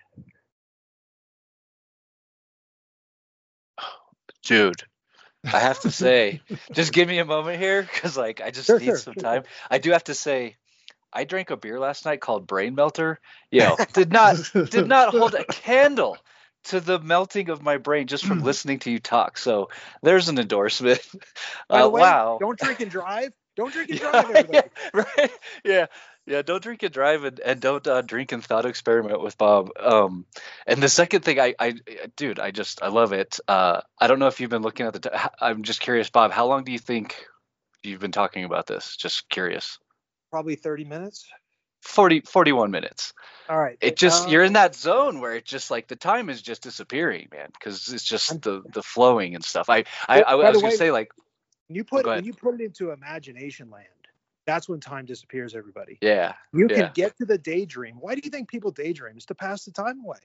C: Dude, I have to say, just give me a moment here, because like I just
D: Sure,
C: need
D: sure,
C: some
D: sure,
C: time.
D: sure.
C: I do have to say, I drank a beer last night called Brain Melter. Yo, did not did not hold a candle to the melting of my brain just from listening to you talk. So there's an endorsement.
D: By
C: Uh,
D: the way,
C: wow.
D: don't drink and drive. Don't drink and
C: Yeah,
D: drive, everybody.
C: yeah, right. Yeah. Yeah. Don't drink and drive, and, and don't uh, drink and thought experiment with Bob. Um, and the second thing I, I, dude, I just, I love it. Uh, I don't know if you've been looking at the, t- I'm just curious, Bob, how long do you think you've been talking about this? Just curious.
D: Probably thirty minutes.
C: forty, forty-one minutes.
D: All right.
C: It just,
D: Uh,
C: you're in that zone where it's just like the time is just disappearing, man. Cause it's just
D: I'm-
C: the, the flowing and stuff. I, I,
D: Well,
C: I,
D: by
C: I was
D: the
C: going to
D: way-
C: say like,
D: When you
C: Oh,
D: put
C: go
D: when
C: ahead.
D: you put it into imagination land, that's when time disappears, everybody.
C: yeah.
D: You
C: yeah.
D: can get to the daydream. Why do you think people daydream? It's to pass the time away.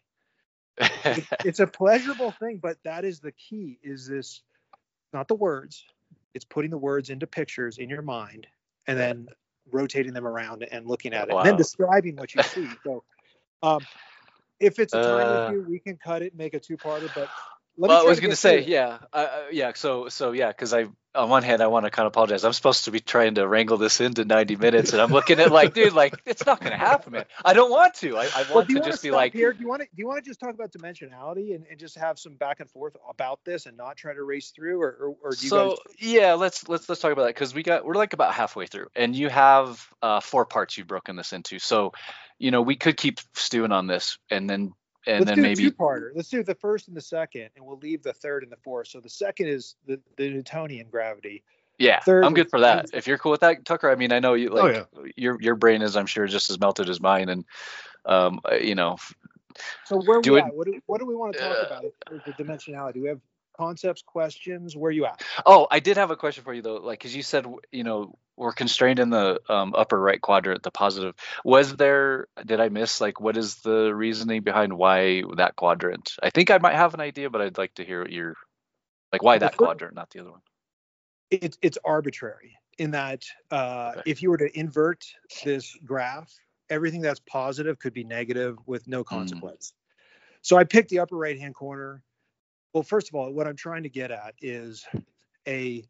D: It- it's a pleasurable thing, but that is the key, is this, not the words. It's putting the words into pictures in your mind and then rotating them around and looking at it, and then
C: Wow.
D: describing what you see. So um, if it's a time
C: Uh,
D: issue, we can cut it, make a two-parter, but let
C: well,
D: me
C: I
D: try
C: was
D: to
C: going to
D: get
C: say,
D: through it.
C: yeah, uh, uh, yeah. So, so yeah, because I, on one hand, I want to kind of apologize. I'm supposed to be trying to wrangle this into ninety minutes, and I'm looking at like, dude, like it's not going to happen, man. I don't want to. I, I
D: Well,
C: want
D: do you
C: to
D: want to
C: just be
D: stop
C: like,
D: here? Do you want to do you want to just talk about dimensionality and, and just have some back and forth about this and not try to race through, or or, or do you
C: so
D: guys?
C: yeah, let's let's let's talk about that, because we got we're like about halfway through, and you have uh, four parts you've broken this into. So, you know, we could keep stewing on this, and then and
D: Let's
C: then
D: do a
C: maybe
D: two-parter. Let's do the first and the second, and we'll leave the third and the fourth. So the second is the, the Newtonian gravity.
C: yeah,
D: Third
C: I'm
D: is
C: good for that. If you're cool with that, Tucker. I mean, I know you
E: Oh,
C: like
E: yeah.
C: your your brain is, I'm sure, just as melted as mine, and um, uh, you know,
D: So where are
C: do
D: we
C: it.
D: at? What do, what do we want to talk
C: Uh,
D: about as far as the dimensionality? We have concepts, questions. Where are you at?
C: Oh, I did have a question for you though, like because you said, you know, we're constrained in the um, upper right quadrant, the positive. Was there? Did I miss like what is the reasoning behind why that quadrant? I think I might have an idea, but I'd like to hear what your like why
D: Well,
C: that
D: fir-
C: quadrant, not the other one.
D: It's it's arbitrary in that uh,
C: Okay.
D: if you were to invert this graph, everything that's positive could be negative with no consequence. So I picked the upper right-hand corner. Well, first of all, what I'm trying to get at is a,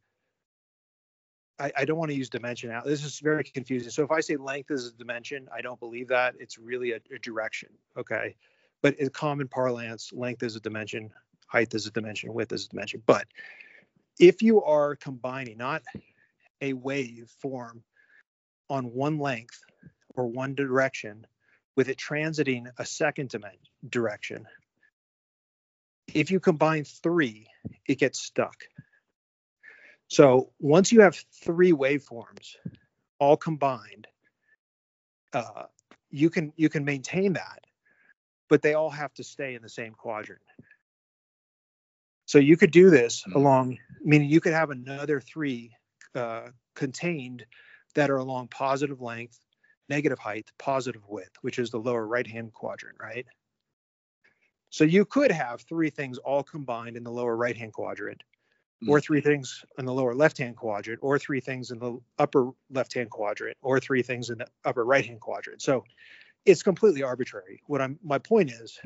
D: I, I don't want to use dimension out. This is very confusing. So if I say length is a dimension, I don't believe that. It's really a, a direction, okay? But in common parlance, length is a dimension, height is a dimension, width is a dimension. But if you are combining not a wave form on one length or one direction with it transiting a second dimension direction, If you combine three, it gets stuck. So once you have three waveforms all combined, uh, you can you can maintain that, but they all have to stay in the same quadrant. So you could do this
C: Mm.
D: along, meaning you could have another three uh, contained that are along positive length, negative height, positive width, which is the lower right-hand quadrant, right? So you could have three things all combined in the lower right-hand quadrant,
C: Mm.
D: or three things in the lower left-hand quadrant, or three things in the upper left-hand quadrant, or three things in the upper right-hand quadrant. So it's completely arbitrary. What I'm, my point is,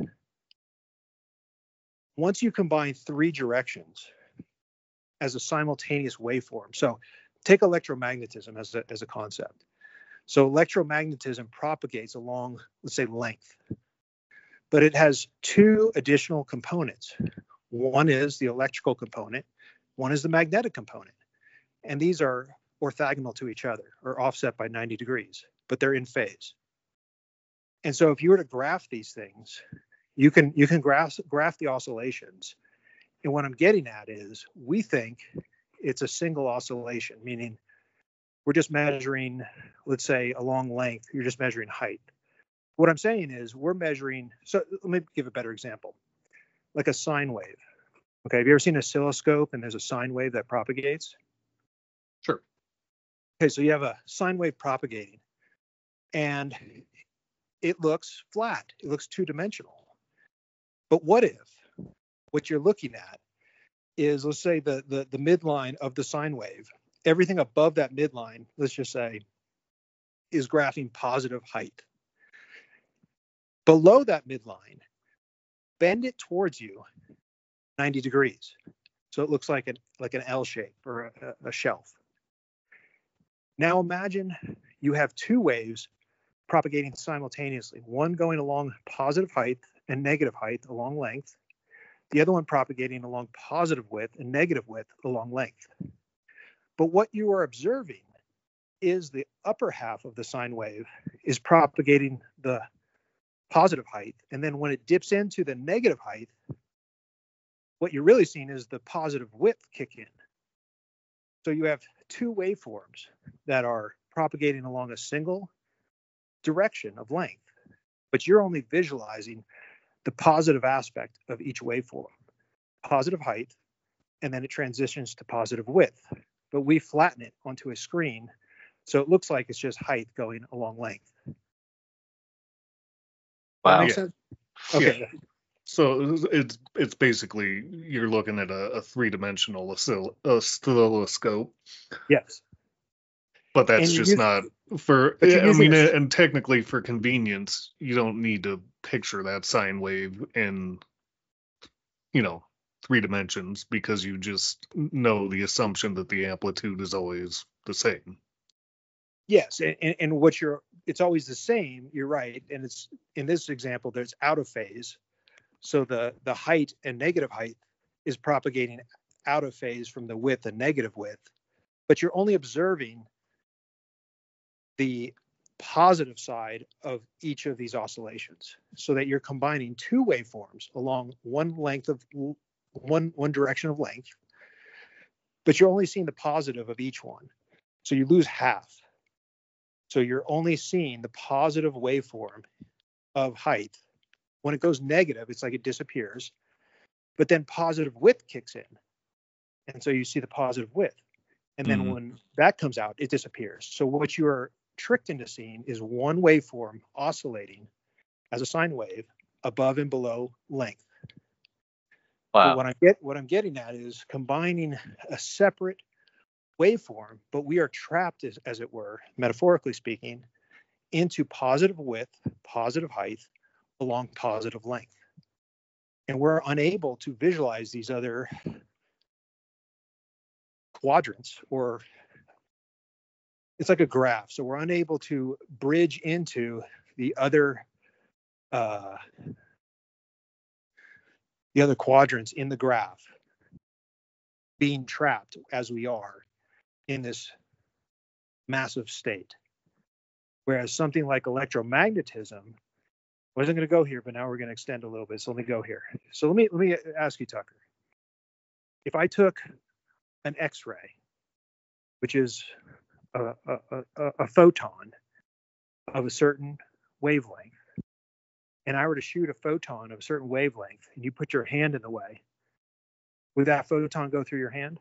D: once you combine three directions as a simultaneous waveform, so take electromagnetism as a, as a concept. So electromagnetism propagates along, let's say, length, but it has two additional components. One is the electrical component, one is the magnetic component. And these are orthogonal to each other, or offset by ninety degrees, but they're in phase. And so if you were to graph these things, you can you can graph, graph the oscillations. And what I'm getting at is, we think it's a single oscillation, meaning we're just measuring, let's say, along length, you're just measuring height. What I'm saying is we're measuring, so let me give a better example, like a sine wave. Okay, have you ever seen an oscilloscope and there's a sine wave that propagates?
E: Sure.
D: Okay, so you have a sine wave propagating, and it looks flat, it looks two-dimensional. But what if what you're looking at is, let's say, the, the, the midline of the sine wave, everything above that midline, let's just say, is graphing positive height. Below that midline, bend it towards you ninety degrees. So it looks like an, like an L shape or a, a shelf. Now imagine you have two waves propagating simultaneously, one going along positive height and negative height along length, the other one propagating along positive width and negative width along length. But what you are observing is the upper half of the sine wave is propagating the positive height, and then when it dips into the negative height, what you're really seeing is the positive width kick in. So you have two waveforms that are propagating along a single direction of length, but you're only visualizing the positive aspect of each waveform, positive height, and then it transitions to positive width. But we flatten it onto a screen, so it looks like it's just height going along length.
C: Wow.
D: That makes
E: Yeah.
D: sense? Okay.
E: Yeah. So it's it's basically you're looking at a, a three-dimensional oscill- oscilloscope,
D: Yes.
E: but that's
D: And you
E: just
D: use-
E: not for.
D: but you're
E: I
D: using
E: mean,
D: a-
E: and technically for convenience, you don't need to picture that sine wave in, you know, three dimensions, because you just know the assumption that the amplitude is always the same.
D: Yes, and, and what you're, it's always the same, you're right. And it's, in this example, there's out of phase. So the, the height and negative height is propagating out of phase from the width and negative width, but you're only observing the positive side of each of these oscillations, so that you're combining two waveforms along one length of one, one direction of length, but you're only seeing the positive of each one. So you lose half. So you're only seeing the positive waveform of height. When it goes negative, it's like it disappears, but then positive width kicks in. And so you see the positive width. And then
C: Mhm.
D: when that comes out, it disappears. So what you're tricked into seeing is one waveform oscillating as a sine wave above and below length. But
C: Wow.
D: what I get, what I'm getting at is combining a separate waveform, but we are trapped, as, as it were, metaphorically speaking, into positive width, positive height, along positive length. And we're unable to visualize these other quadrants, or it's like a graph. So we're unable to bridge into the other uh, the other quadrants in the graph, being trapped as we are in this massive state. Whereas something like electromagnetism wasn't going to go here, but now we're going to extend a little bit. So let me go here. So let me let me ask you, Tucker. If I took an X-ray, which is a, a, a, a photon of a certain wavelength, and I were to shoot a photon of a certain wavelength, and you put your hand in the way, would that photon go through your hand?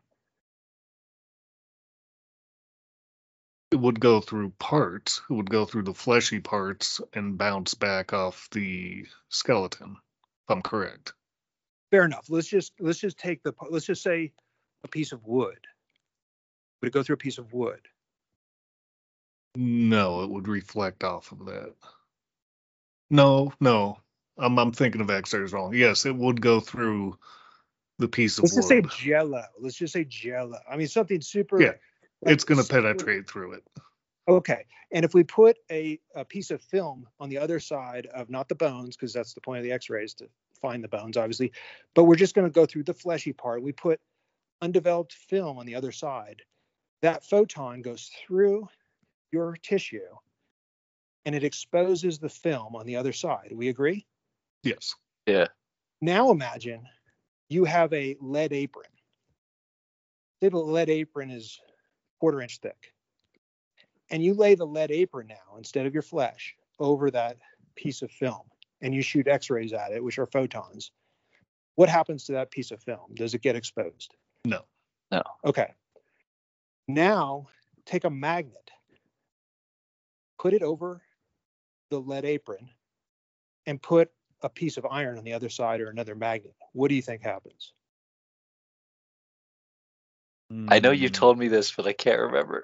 E: It would go through parts. It would go through the fleshy parts and bounce back off the skeleton, if I'm correct.
D: Fair enough. Let's just let's just take the let's just say a piece of wood. Would it go through a piece of wood?
E: No, it would reflect off of that. No, no. I'm I'm thinking of X-rays wrong. Yes, it would go through the piece of
D: Let's
E: wood.
D: just say jello. Let's just say jello. I mean something super.
E: Yeah, it's going to
D: super-
E: penetrate through it.
D: Okay. And if we put a, a piece of film on the other side of not the bones, because that's the point of the X-rays to find the bones, obviously, but we're just going to go through the fleshy part. We put undeveloped film on the other side. That photon goes through your tissue and it exposes the film on the other side. We agree?
E: Yes.
C: Yeah.
D: Now imagine you have a lead apron. Say the lead apron is quarter inch thick. And you lay the lead apron now, instead of your flesh, over that piece of film, and you shoot X-rays at it, which are photons. What happens to that piece of film? Does it get exposed?
E: No.
C: No.
D: Okay. Now, take a magnet, put it over the lead apron, and put a piece of iron on the other side or another magnet. What do you think happens?
C: I know you told me this, but I can't remember.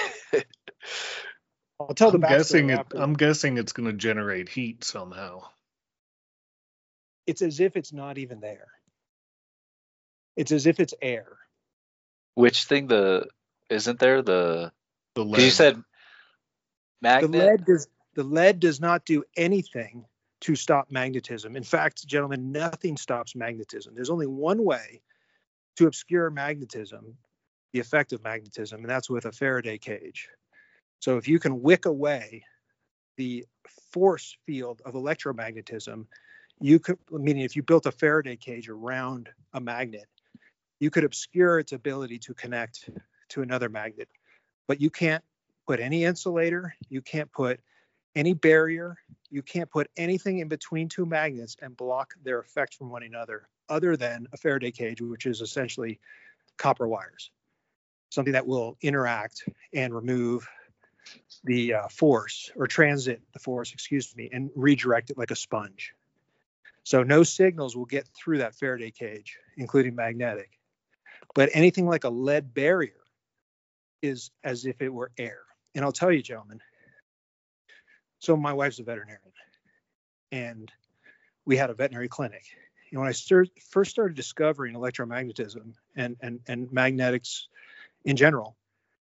D: I'll tell the
E: I'm
D: backstory
E: guessing it.
D: after.
E: I'm guessing it's going to generate heat somehow.
D: It's as if it's not even there. It's as if it's air.
C: Which thing? The isn't there the?
E: The
C: 'cause
E: lead.
C: you said
D: The
C: magnet.
D: lead does the lead does not do anything to stop magnetism. In fact, gentlemen, nothing stops magnetism. There's only one way to obscure magnetism, the effect of magnetism, and that's with a Faraday cage. So if you can wick away the force field of electromagnetism, you could, meaning if you built a Faraday cage around a magnet, you could obscure its ability to connect to another magnet. But you can't put any insulator, you can't put any barrier, you can't put anything in between two magnets and block their effect from one another, other than a Faraday cage, which is essentially copper wires, something that will interact and remove the uh, force or transit the force, excuse me, and redirect it like a sponge. So no signals will get through that Faraday cage, including magnetic. But anything like a lead barrier is as if it were air. And I'll tell you, gentlemen, so my wife's a veterinarian, and we had a veterinary clinic. And when I start, first started discovering electromagnetism and, and, and magnetics in general,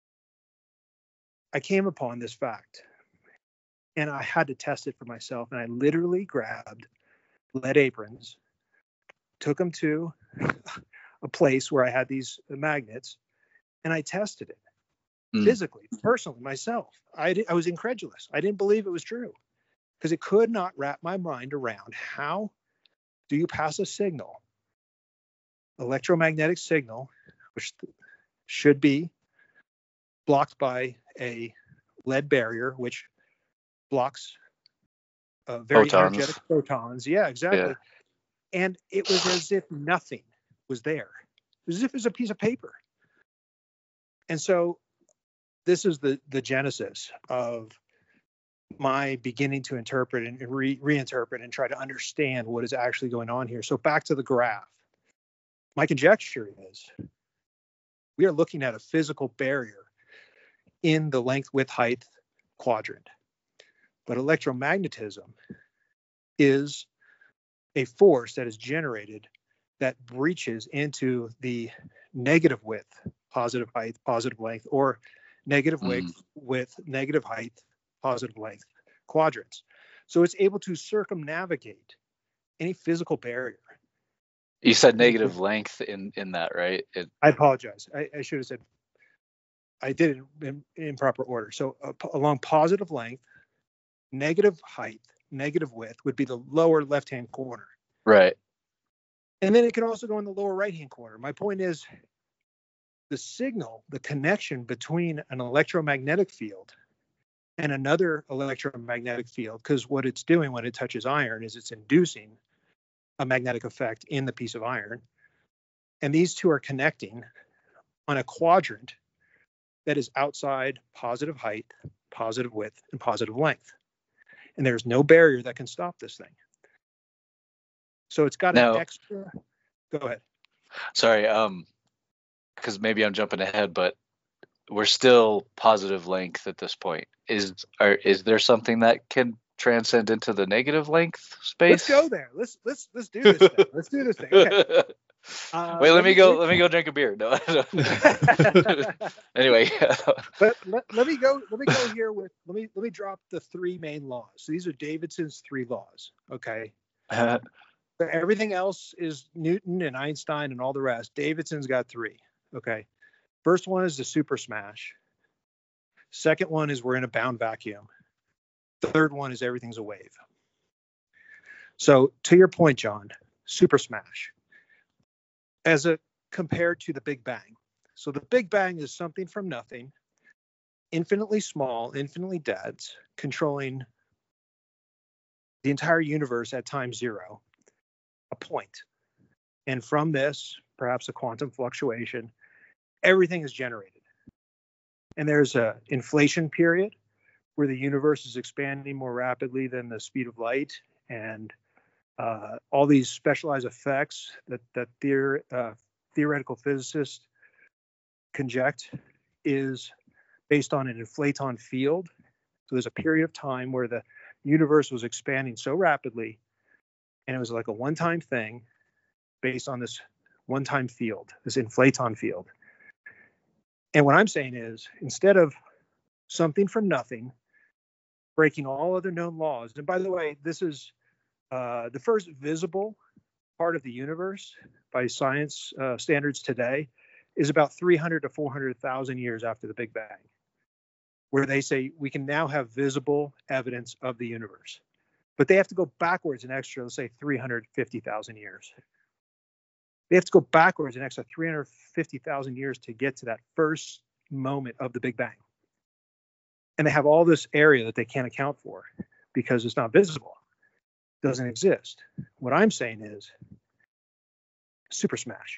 D: I came upon this fact, and I had to test it for myself. And I literally grabbed lead aprons, took them to a place where I had these magnets, and I tested it
C: Mm.
D: physically, personally, myself. I, did, I was incredulous. I didn't believe it was true because it could not wrap my mind around how do you pass a signal, electromagnetic signal, which should be blocked by a lead barrier, which blocks uh, very
C: Photons.
D: energetic photons. Yeah, exactly.
C: Yeah.
D: And it was as if nothing was there. It was as if it was a piece of paper. And so this is the, the genesis of my beginning to interpret and re- reinterpret and try to understand what is actually going on here. So back to the graph. My conjecture is we are looking at a physical barrier in the length, width, height quadrant. But electromagnetism is a force that is generated that breaches into the negative width, positive height, positive length, or negative
C: Mm.
D: width, width, negative height, positive length quadrants. So it's able to circumnavigate any physical barrier.
C: You said negative length in in that, right? It,
D: I apologize. I, I should have said, I did it in, in proper order. So uh, p- along positive length, negative height, negative width would be the lower left-hand corner.
C: Right.
D: And then it can also go in the lower right-hand corner. My point is the signal, the connection between an electromagnetic field and another electromagnetic field, because what it's doing when it touches iron is it's inducing a magnetic effect in the piece of iron. And these two are connecting on a quadrant that is outside positive height, positive width, and positive length. And there's no barrier that can stop this thing. So it's got
C: Now,
D: an extra. Go ahead.
C: Sorry, um, because maybe I'm jumping ahead, but we're still positive length at this point. Is are, is there something that can transcend into the negative length space?
D: Let's go there. Let's let's let's do this thing. Let's do this thing. Okay. Uh,
C: Wait, let, let me go.
D: Let,
C: let me go drink a beer. No. Anyway.
D: But let, let me go. Let me go here with. Let me let me drop the three main laws. So these are Davidson's three laws. Okay.
C: Uh,
D: But everything else is Newton and Einstein and all the rest. Davidson's got three. Okay. First one is the super smash. Second one is we're in a bound vacuum. Third one is everything's a wave. So to your point, John, super smash as a compared to the Big Bang. So the Big Bang is something from nothing, infinitely small, infinitely dense, controlling the entire universe at time zero, a point. And from this, perhaps a quantum fluctuation, everything is generated. And there's a inflation period where the universe is expanding more rapidly than the speed of light, and uh, all these specialized effects that that theor- uh, theoretical physicists conject is based on an inflaton field. So there's a period of time where the universe was expanding so rapidly, and it was like a one-time thing based on this one-time field, this inflaton field. And what I'm saying is, instead of something from nothing, breaking all other known laws, and by the way, this is uh, the first visible part of the universe by science uh, standards today, is about three hundred to four hundred thousand years after the Big Bang, where they say we can now have visible evidence of the universe. But they have to go backwards an extra, let's say, three hundred fifty thousand years. They have to go backwards an extra three hundred fifty thousand years to get to that first moment of the Big Bang. And they have all this area that they can't account for because it's not visible, it doesn't exist. What I'm saying is super smash.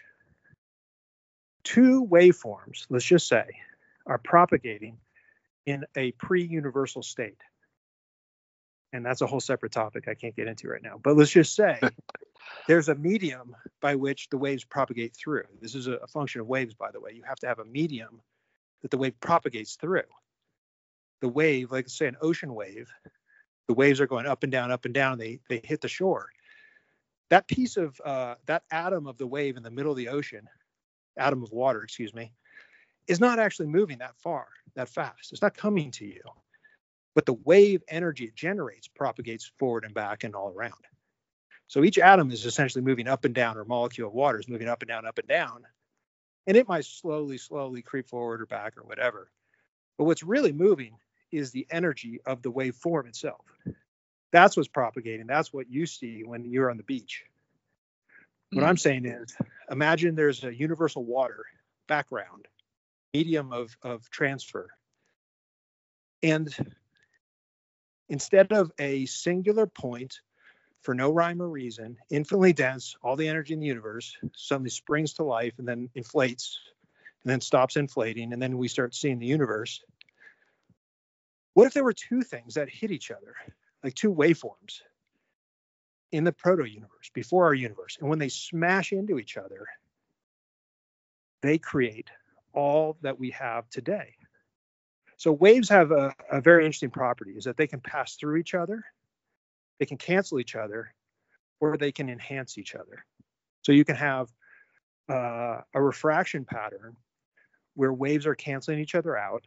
D: Two waveforms, let's just say, are propagating in a pre-universal state. And that's a whole separate topic I can't get into right now. But let's just say there's a medium by which the waves propagate through. This is a function of waves, by the way. You have to have a medium that the wave propagates through. The wave, like say an ocean wave, the waves are going up and down, up and down. They they hit the shore. That piece of uh, that atom of the wave in the middle of the ocean, atom of water, excuse me, is not actually moving that far, that fast. It's not coming to you. But the wave energy it generates propagates forward and back and all around. So each atom is essentially moving up and down, or molecule of water is moving up and down, up and down. And it might slowly, slowly creep forward or back or whatever. But what's really moving is the energy of the waveform itself. That's what's propagating. That's what you see when you're on the beach. What mm. I'm saying is, imagine there's a universal water background, medium of, of transfer. And instead of a singular point for no rhyme or reason, infinitely dense, all the energy in the universe suddenly springs to life and then inflates and then stops inflating, and then we start seeing the universe. What if there were two things that hit each other, like two waveforms in the proto-universe, before our universe, and when they smash into each other, they create all that we have today? So waves have a, a very interesting property, is that they can pass through each other, they can cancel each other, or they can enhance each other. So you can have uh, a refraction pattern where waves are canceling each other out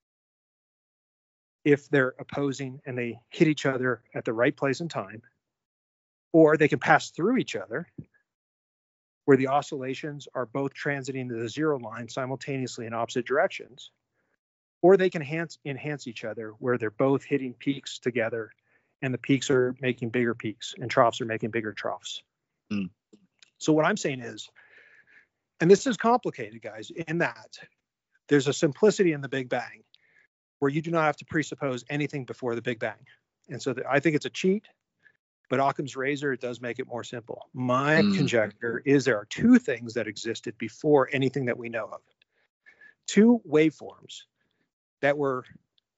D: if they're opposing and they hit each other at the right place and time, or they can pass through each other where the oscillations are both transiting to the zero line simultaneously in opposite directions, or they can enhance, enhance each other where they're both hitting peaks together and the peaks are making bigger peaks, and troughs are making bigger troughs.
C: Mm.
D: So what I'm saying is, and this is complicated, guys, in that there's a simplicity in the Big Bang where you do not have to presuppose anything before the Big Bang. And so the, I think it's a cheat, but Occam's razor, it does make it more simple. My
C: Mm.
D: conjecture is there are two things that existed before anything that we know of. Two waveforms that were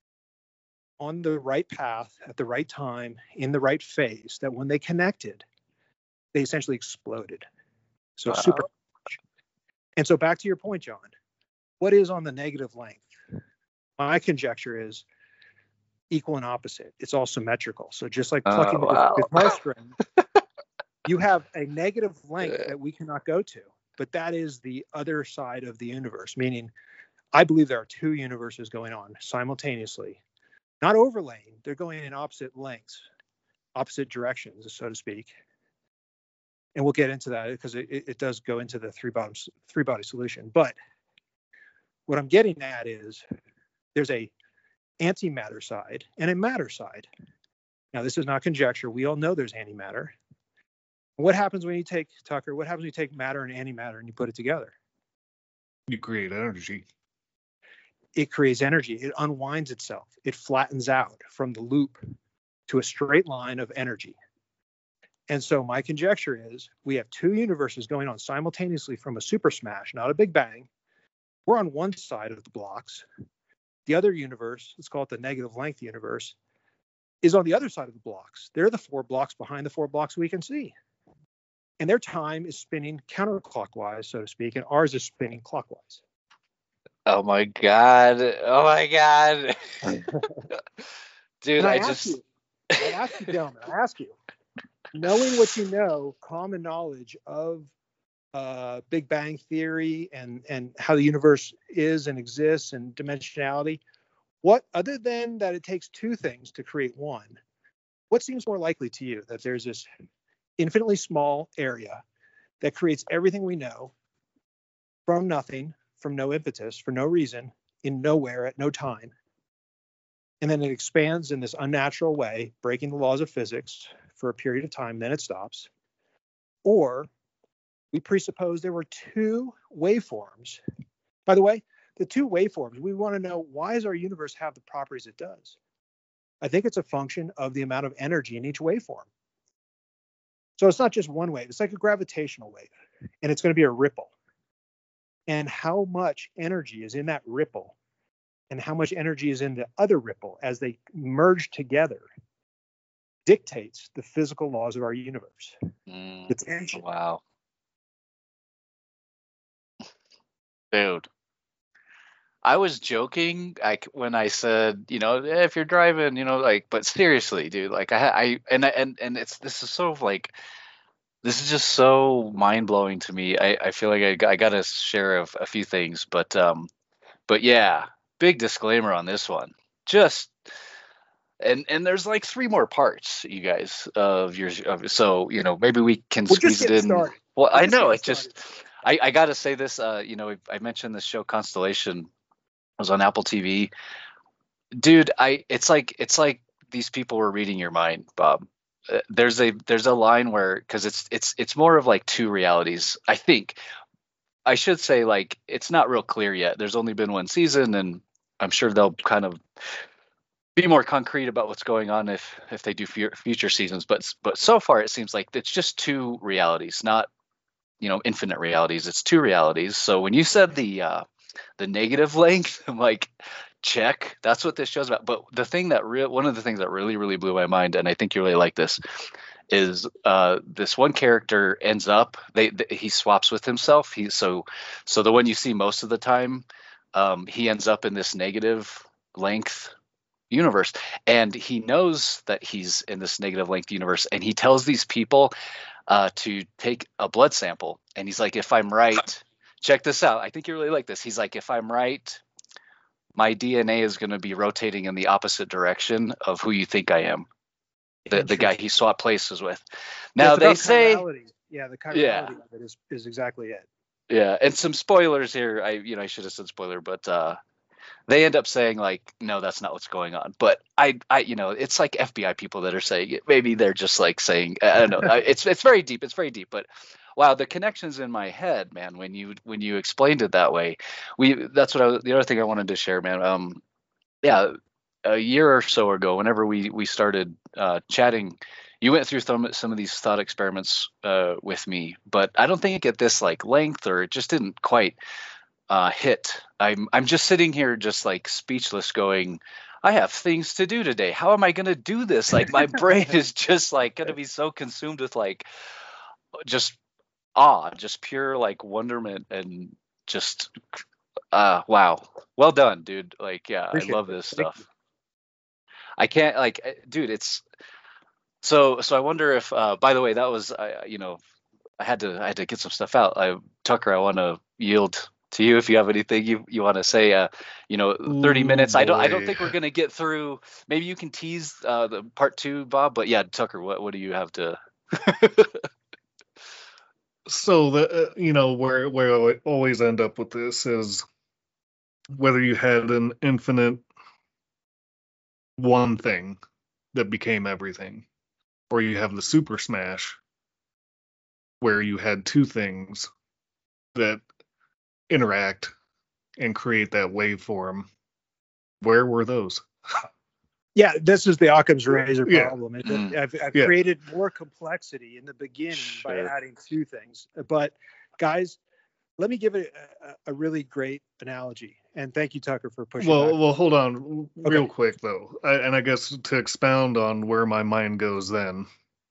D: on the right path at the right time in the right phase, that when they connected, they essentially exploded. So
C: Wow.
D: super. And so back to your point, John, what is on the negative length? My conjecture is equal and opposite. It's all symmetrical. So just like plucking
C: Oh, wow.
D: the guitar string, you have a negative length that we cannot go to, but that is the other side of the universe, meaning I believe there are two universes going on simultaneously, not overlaying. They're going in opposite lengths, opposite directions, so to speak. And we'll get into that because it, it does go into the three bottoms, three body solution. But what I'm getting at is there's a antimatter side and a matter side. Now, this is not conjecture. We all know there's antimatter. What happens when you take, Tucker, what happens when you take matter and antimatter and you put it together?
E: You create energy.
D: It creates energy. It unwinds itself. It flattens out from the loop to a straight line of energy. And so my conjecture is we have two universes going on simultaneously from a super smash, not a big bang. We're on one side of the blocks. The other universe, let's call it the negative length universe, is on the other side of the blocks. They're the four blocks behind the four blocks we can see. And their time is spinning counterclockwise, so to speak, and ours is spinning clockwise.
C: Oh my God. Oh my God. Dude,
D: And I,
C: I,
D: ask
C: just.
D: you, I ask you, gentlemen, I ask you, knowing what you know, common knowledge of uh, Big Bang Theory and, and how the universe is and exists and dimensionality, what, other than that it takes two things to create one, what seems more likely to you? That there's this infinitely small area that creates everything we know from nothing, from no impetus, for no reason, in nowhere, at no time. And then it expands in this unnatural way, breaking the laws of physics for a period of time, then it stops. Or we presuppose there were two waveforms. By the way, the two waveforms, we want to know, why does our universe have the properties it does? I think it's a function of the amount of energy in each waveform. So it's not just one wave, it's like a gravitational wave, and it's going to be a ripple. And how much energy is in that ripple and how much energy is in the other ripple as they merge together dictates the physical laws of our universe.
C: Mm,
D: The tension.
C: wow. Dude. I was joking like when I said, you know, eh, if you're driving, you know, like, but seriously, dude, like I, I, and, and, and it's, this is sort of like, this is just so mind blowing to me. I, I feel like I, I got to share a, a few things, but, um, but yeah, big disclaimer on this one. Just, and, and there's like three more parts, you guys, of your, of, so, you know, maybe we can
D: We're
C: squeeze
D: just
C: it
D: getting
C: in.
D: started.
C: Well,
D: We're
C: I
D: just
C: know
D: getting
C: it just,
D: started.
C: I, I got to say this, uh, you know, I mentioned this show Constellation was on Apple T V. Dude, I it's like it's like these people were reading your mind, Bob. Uh, there's a there's a line where, because it's it's it's more of like two realities. I think I should say, like, it's not real clear yet. There's only been one season, and I'm sure they'll kind of be more concrete about what's going on if if they do fu- future seasons. But but so far it seems like it's just two realities, not, you know, infinite realities. It's two realities. So when you said the uh, the negative length, I'm like, check. That's what this show's about. But the thing that real one of the things that really really blew my mind, and I think you really like this, is uh, this one character ends up they, they he swaps with himself. He so so the one you see most of the time, um, he ends up in this negative length universe, and he knows that he's in this negative length universe, and he tells these people uh, to take a blood sample, and he's like, if I'm right, check this out. I think you really like this. He's like, if I'm right, my D N A is going to be rotating in the opposite direction of who you think I am. The the guy he swapped places with. Now
D: Yeah, it's
C: they
D: about
C: say,
D: chirality. Yeah, the chirality
C: Yeah.
D: of it is, is exactly it.
C: yeah, and some spoilers here. I you know I should have said spoiler, but uh, they end up saying like, no, that's not what's going on. But I, I, you know, it's like F B I people that are saying it. Maybe they're just like saying, I don't know. I- It's it's very deep. It's very deep. But wow, the connections in my head, man. When you when you explained it that way, we that's what I, was- the other thing I wanted to share, man. Um, yeah, a year or so ago, whenever we we started uh, chatting, you went through some some of these thought experiments uh, with me, but I don't think it at this like length, or it just didn't quite uh, hit. I'm I'm just sitting here, just like speechless, going, I have things to do today. How am I going to do this? Like my brain is just like going to be so consumed with like just awe, just pure like wonderment, and just uh wow, well done, dude. Like yeah, I
D: Appreciate
C: love
D: it.
C: this
D: Thank
C: stuff. I can't like, eh, dude. It's so so. I wonder if, uh, by the way, that was I you know I had to I had to get some stuff out. I Tucker, I want to yield to you if you have anything you you want to say. Uh, you know, thirty
E: Ooh
C: minutes. I don't I don't
E: boy.
C: think we're gonna get through. Maybe you can tease uh, the part two, Bob. But yeah, Tucker, what what do you have to?
E: So the uh, you know where where I always end up with this is whether you had an infinite one thing that became everything, or you have the Super Smash where you had two things that interact and create that waveform. Where were those?
D: Yeah, this is the Occam's razor
E: Yeah.
D: problem. Is
C: Mm.
D: that I've, I've
E: Yeah.
D: created more complexity in the beginning by
C: Sure.
D: adding two things. But guys, let me give it a, a- a really great analogy. And thank you, Tucker, for pushing
E: Well,
D: back.
E: well, hold on, real
D: Okay.
E: quick though, I, and I guess to expound on where my mind goes then.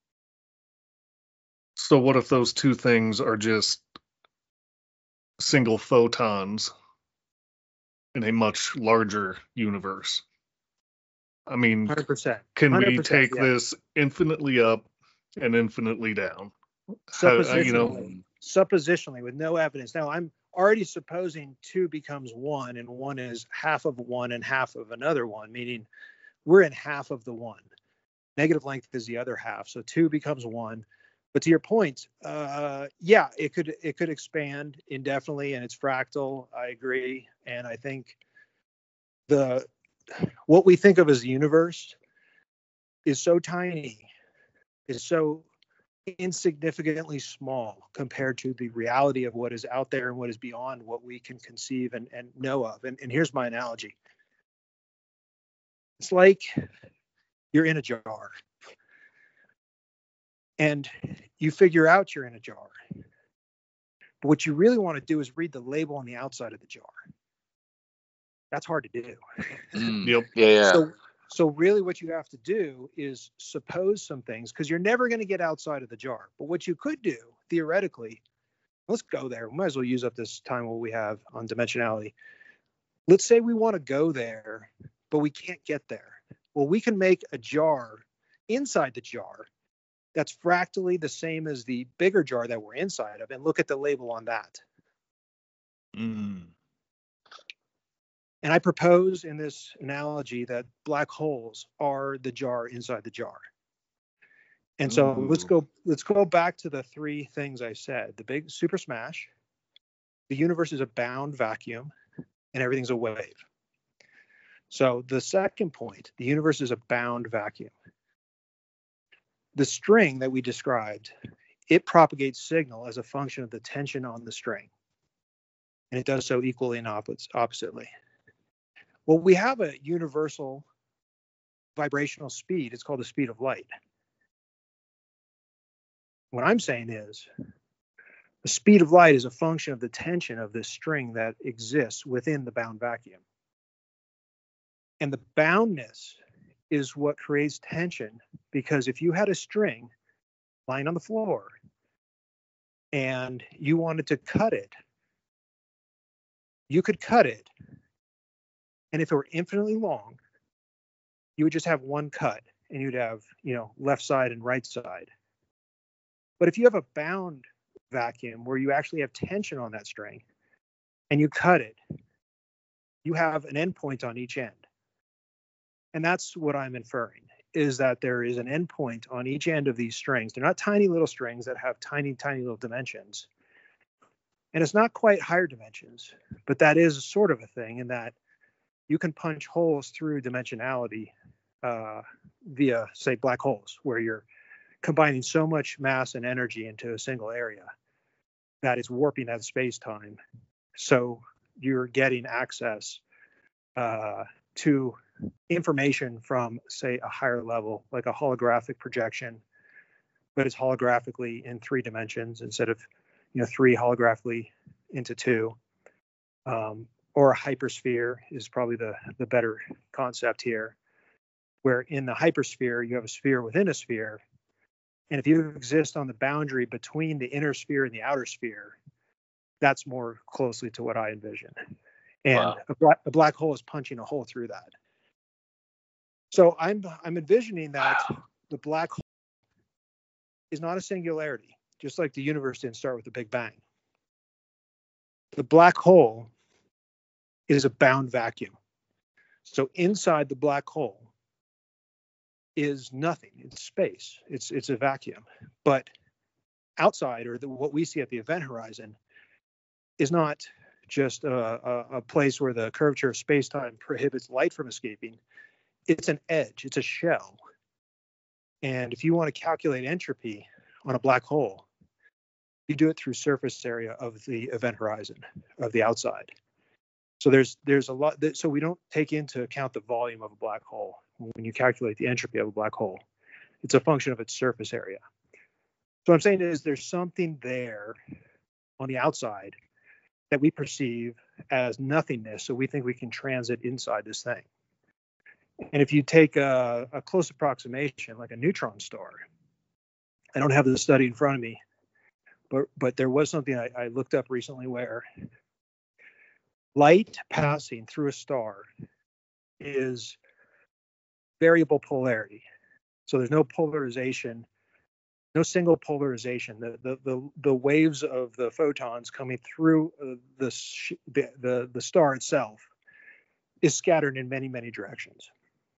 E: So, what if those two things are just single photons in a much larger universe? I mean,
D: one hundred percent.
E: can we
D: one hundred percent,
E: take
D: yeah.
E: this infinitely up and infinitely down? How, uh, you know,
D: Suppositionally, suppositionally, with no evidence. Now, I'm already supposing two becomes one, and one is half of one and half of another one, meaning we're in half of the one. Negative length is the other half, so two becomes one. But to your point, uh, yeah, it could it could expand indefinitely, and it's fractal. I agree, and I think the what we think of as the universe is so tiny, is so insignificantly small compared to the reality of what is out there and what is beyond what we can conceive and, and know of. And, and here's my analogy. It's like you're in a jar and you figure out you're in a jar. But what you really want to do is read the label on the outside of the jar. That's hard to do.
C: Mm.
E: Yep.
C: Yeah, yeah.
D: So, so really what you have to do is suppose some things, because you're never going to get outside of the jar. But what you could do, theoretically, let's go there. We might as well use up this time what we have on dimensionality. Let's say we want to go there, but we can't get there. Well, we can make a jar inside the jar that's fractally the same as the bigger jar that we're inside of, and look at the label on that.
E: mm,
D: And I propose in this analogy that black holes are the jar inside the jar. And so
E: Ooh.
D: let's go let's go back to the three things I said. The big super smash, the universe is a bound vacuum, and everything's a wave. So the second point, the universe is a bound vacuum. The string that we described, it propagates signal as a function of the tension on the string. And it does so equally and oppositely. Well, we have a universal vibrational speed. It's called the speed of light. What I'm saying is the speed of light is a function of the tension of this string that exists within the bound vacuum. And the boundness is what creates tension, because if you had a string lying on the floor and you wanted to cut it, you could cut it. And if it were infinitely long, you would just have one cut, and you'd have, you know, left side and right side. But if you have a bound vacuum where you actually have tension on that string and you cut it, you have an endpoint on each end. And that's what I'm inferring, is that there is an endpoint on each end of these strings. They're not tiny little strings that have tiny, tiny little dimensions. And it's not quite higher dimensions, but that is sort of a thing in that you can punch holes through dimensionality uh, via, say, black holes, where you're combining so much mass and energy into a single area that it's warping that space-time. So you're getting access uh, to information from, say, a higher level, like a holographic projection, but it's holographically in three dimensions instead of, you know, three holographically into two. Um, or a hypersphere is probably the, the better concept here, where in the hypersphere, you have a sphere within a sphere. And if you exist on the boundary between the inner sphere and the outer sphere, that's more closely to what I envision. And
C: Wow.
D: a, black, a black hole is punching a hole through that. So I'm I'm envisioning that
C: Wow.
D: the black hole is not a singularity, just like the universe didn't start with the Big Bang. The black hole is a bound vacuum. So inside the black hole is nothing. It's space. It's it's a vacuum. But outside, or the, what we see at the event horizon, is not just a, a, a place where the curvature of space-time prohibits light from escaping. It's an edge. It's a shell. And if you want to calculate entropy on a black hole, you do it through surface area of the event horizon of the outside. So there's there's a lot that, so we don't take into account the volume of a black hole when you calculate the entropy of a black hole. It's a function of its surface area. So what I'm saying is there's something there on the outside that we perceive as nothingness, so we think we can transit inside this thing. And if you take a, a close approximation, like a neutron star, I don't have the study in front of me, but but there was something I, I looked up recently where light passing through a star is variable polarity. So there's no polarization, no single polarization. The the the, the waves of the photons coming through uh, the, sh- the the the star itself is scattered in many many directions.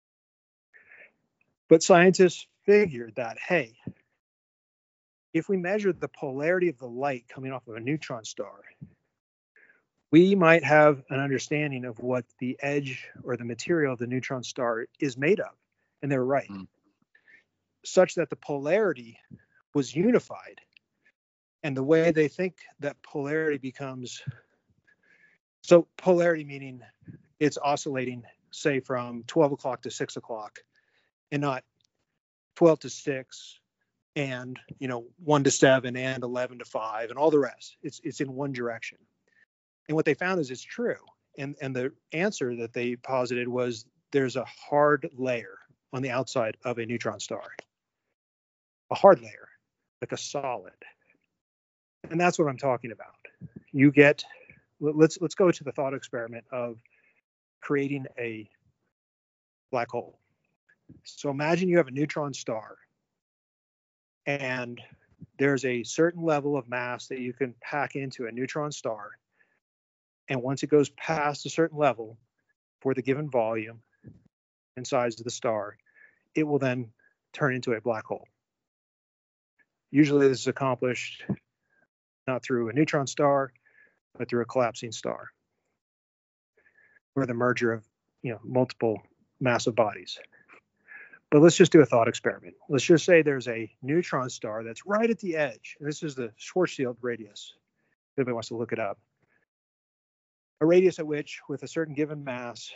D: But scientists figured that, hey, if we measure the polarity of the light coming off of a neutron star, we might have an understanding of what the edge or the material of the neutron star is made of. And they're right. Mm. Such that the polarity was unified. And the way they think that polarity becomes, so polarity meaning it's oscillating, say, from twelve o'clock to six o'clock, and not twelve to six and, you know, one to seven and eleven to five and all the rest. It's it's in one direction. And what they found is it's true. And and the answer that they posited was there's a hard layer on the outside of a neutron star. A hard layer, like a solid. And that's what I'm talking about. You get, let's let's go to the thought experiment of creating a black hole. So imagine you have a neutron star and there's a certain level of mass that you can pack into a neutron star. And once it goes past a certain level for the given volume and size of the star, it will then turn into a black hole. Usually this is accomplished not through a neutron star, but through a collapsing star, or the merger of, you know, multiple massive bodies. But let's just do a thought experiment. Let's just say there's a neutron star that's right at the edge. And this is the Schwarzschild radius. If anybody wants to look it up. A radius at which, with a certain given mass,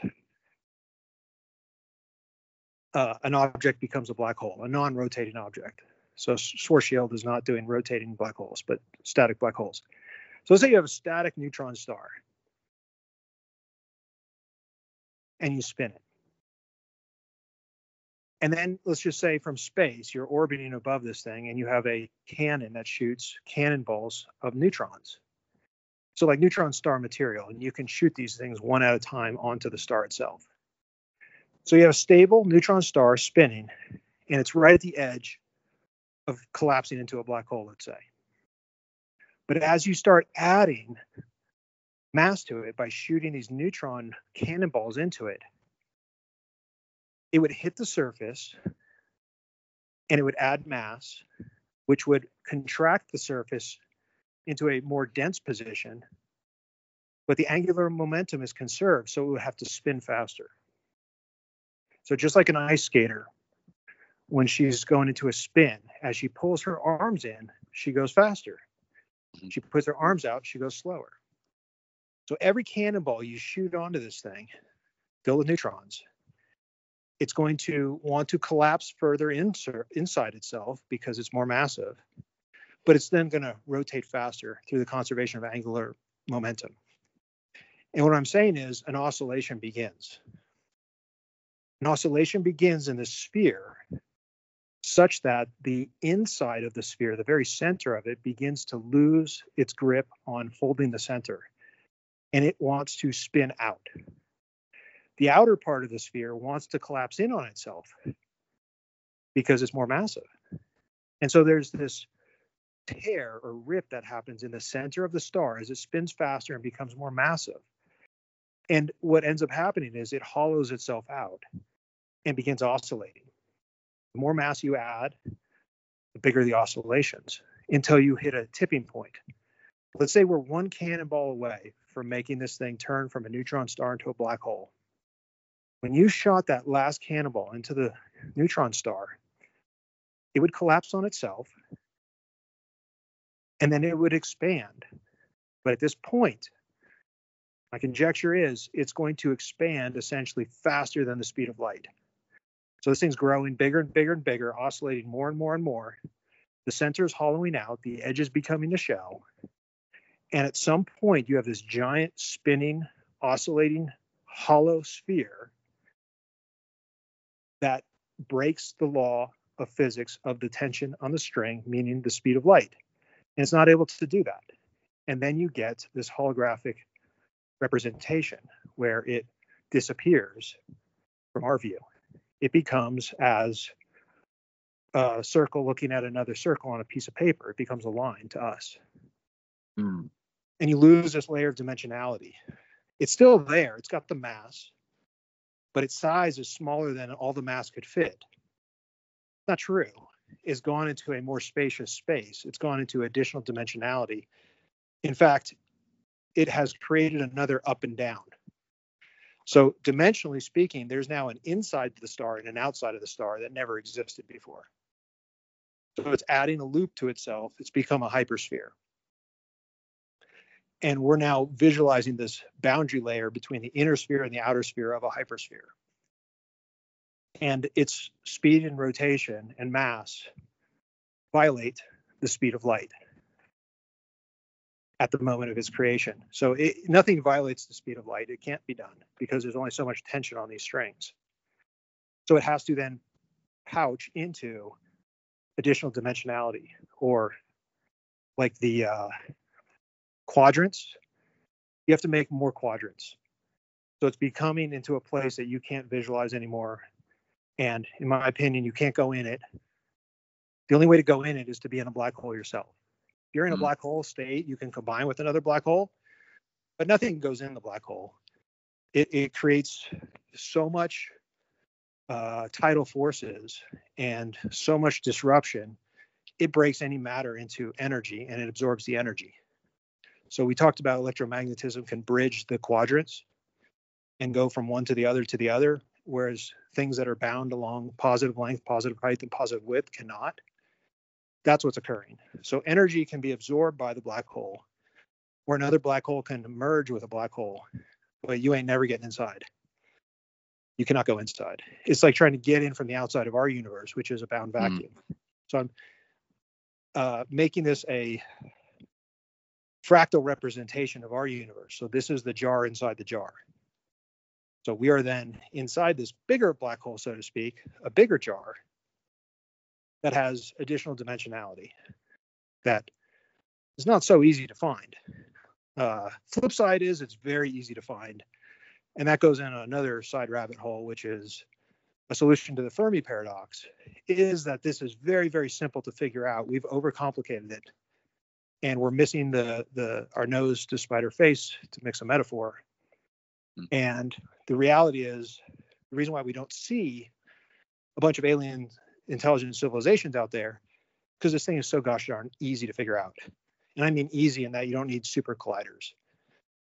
D: uh, an object becomes a black hole, a non-rotating object. So Schwarzschild is not doing rotating black holes, but static black holes. So let's say you have a static neutron star, and you spin it. And then let's just say from space, you're orbiting above this thing, and you have a cannon that shoots cannonballs of neutrons. So like neutron star material, and you can shoot these things one at a time onto the star itself. So you have a stable neutron star spinning, and it's right at the edge of collapsing into a black hole, let's say. But as you start adding mass to it by shooting these neutron cannonballs into it, it would hit the surface and it would add mass, which would contract the surface into a more dense position, but the angular momentum is conserved, so it would have to spin faster. So just like an ice skater, when she's going into a spin, as she pulls her arms in, she goes faster. She puts her arms out, she goes slower. So every cannonball you shoot onto this thing, filled with neutrons, it's going to want to collapse further insert, inside itself because it's more massive, but it's then going to rotate faster through the conservation of angular momentum. And what I'm saying is an oscillation begins. An oscillation begins in the sphere such that the inside of the sphere, the very center of it, begins to lose its grip on holding the center, and it wants to spin out. The outer part of the sphere wants to collapse in on itself because it's more massive. And so there's this tear or rip that happens in the center of the star as it spins faster and becomes more massive. And what ends up happening is it hollows itself out and begins oscillating. The more mass you add, the bigger the oscillations until you hit a tipping point. Let's say we're one cannonball away from making this thing turn from a neutron star into a black hole. When you shot that last cannonball into the neutron star, it would collapse on itself and then it would expand. But at this point, my conjecture is it's going to expand essentially faster than the speed of light. So this thing's growing bigger and bigger and bigger, oscillating more and more and more. The center is hollowing out, the edge is becoming a shell. And at some point, you have this giant spinning, oscillating, hollow sphere that breaks the law of physics of the tension on the string, meaning the speed of light. And it's not able to do that. And then you get this holographic representation where it disappears from our view. It becomes as a circle looking at another circle on a piece of paper. It becomes a line to us.
C: Mm.
D: And you lose this layer of dimensionality. It's still there. It's got the mass, but its size is smaller than all the mass could fit. Not true. It's gone into a more spacious space. It's gone into additional dimensionality. In fact, it has created another up and down. So dimensionally speaking, there's now an inside to the star and an outside of the star that never existed before. So it's adding a loop to itself. It's become a hypersphere. And we're now visualizing this boundary layer between the inner sphere and the outer sphere of a hypersphere. And its speed and rotation and mass violate the speed of light at the moment of its creation. So it, nothing violates the speed of light. It can't be done because there's only so much tension on these strings. So it has to then pouch into additional dimensionality, or like the uh, quadrants, you have to make more quadrants. So it's becoming into a place that you can't visualize anymore. And in my opinion, you can't go in it. The only way to go in it is to be in a black hole yourself. If you're in a black hole state, you can combine with another black hole, but nothing goes in the black hole. It, it creates so much uh, tidal forces and so much disruption. It breaks any matter into energy and it absorbs the energy. So we talked about electromagnetism can bridge the quadrants and go from one to the other to the other, whereas things that are bound along positive length, positive height, and positive width cannot. That's what's occurring. So energy can be absorbed by the black hole, or another black hole can merge with a black hole, but you ain't never getting inside. You cannot go inside. It's like trying to get in from the outside of our universe, which is a bound vacuum. Mm. So I'm uh, making this a fractal representation of our universe. So this is the jar inside the jar. So we are then inside this bigger black hole, so to speak, a bigger jar that has additional dimensionality that is not so easy to find. Uh, flip side is it's very easy to find. And that goes in another side rabbit hole, which is a solution to the Fermi paradox, is that this is very, very simple to figure out. We've overcomplicated it. And we're missing the, the our nose to spite our face, to mix a metaphor. Mm. And the reality is, the reason why we don't see a bunch of alien intelligent civilizations out there, because this thing is so gosh darn easy to figure out. And I mean easy in that you don't need super colliders.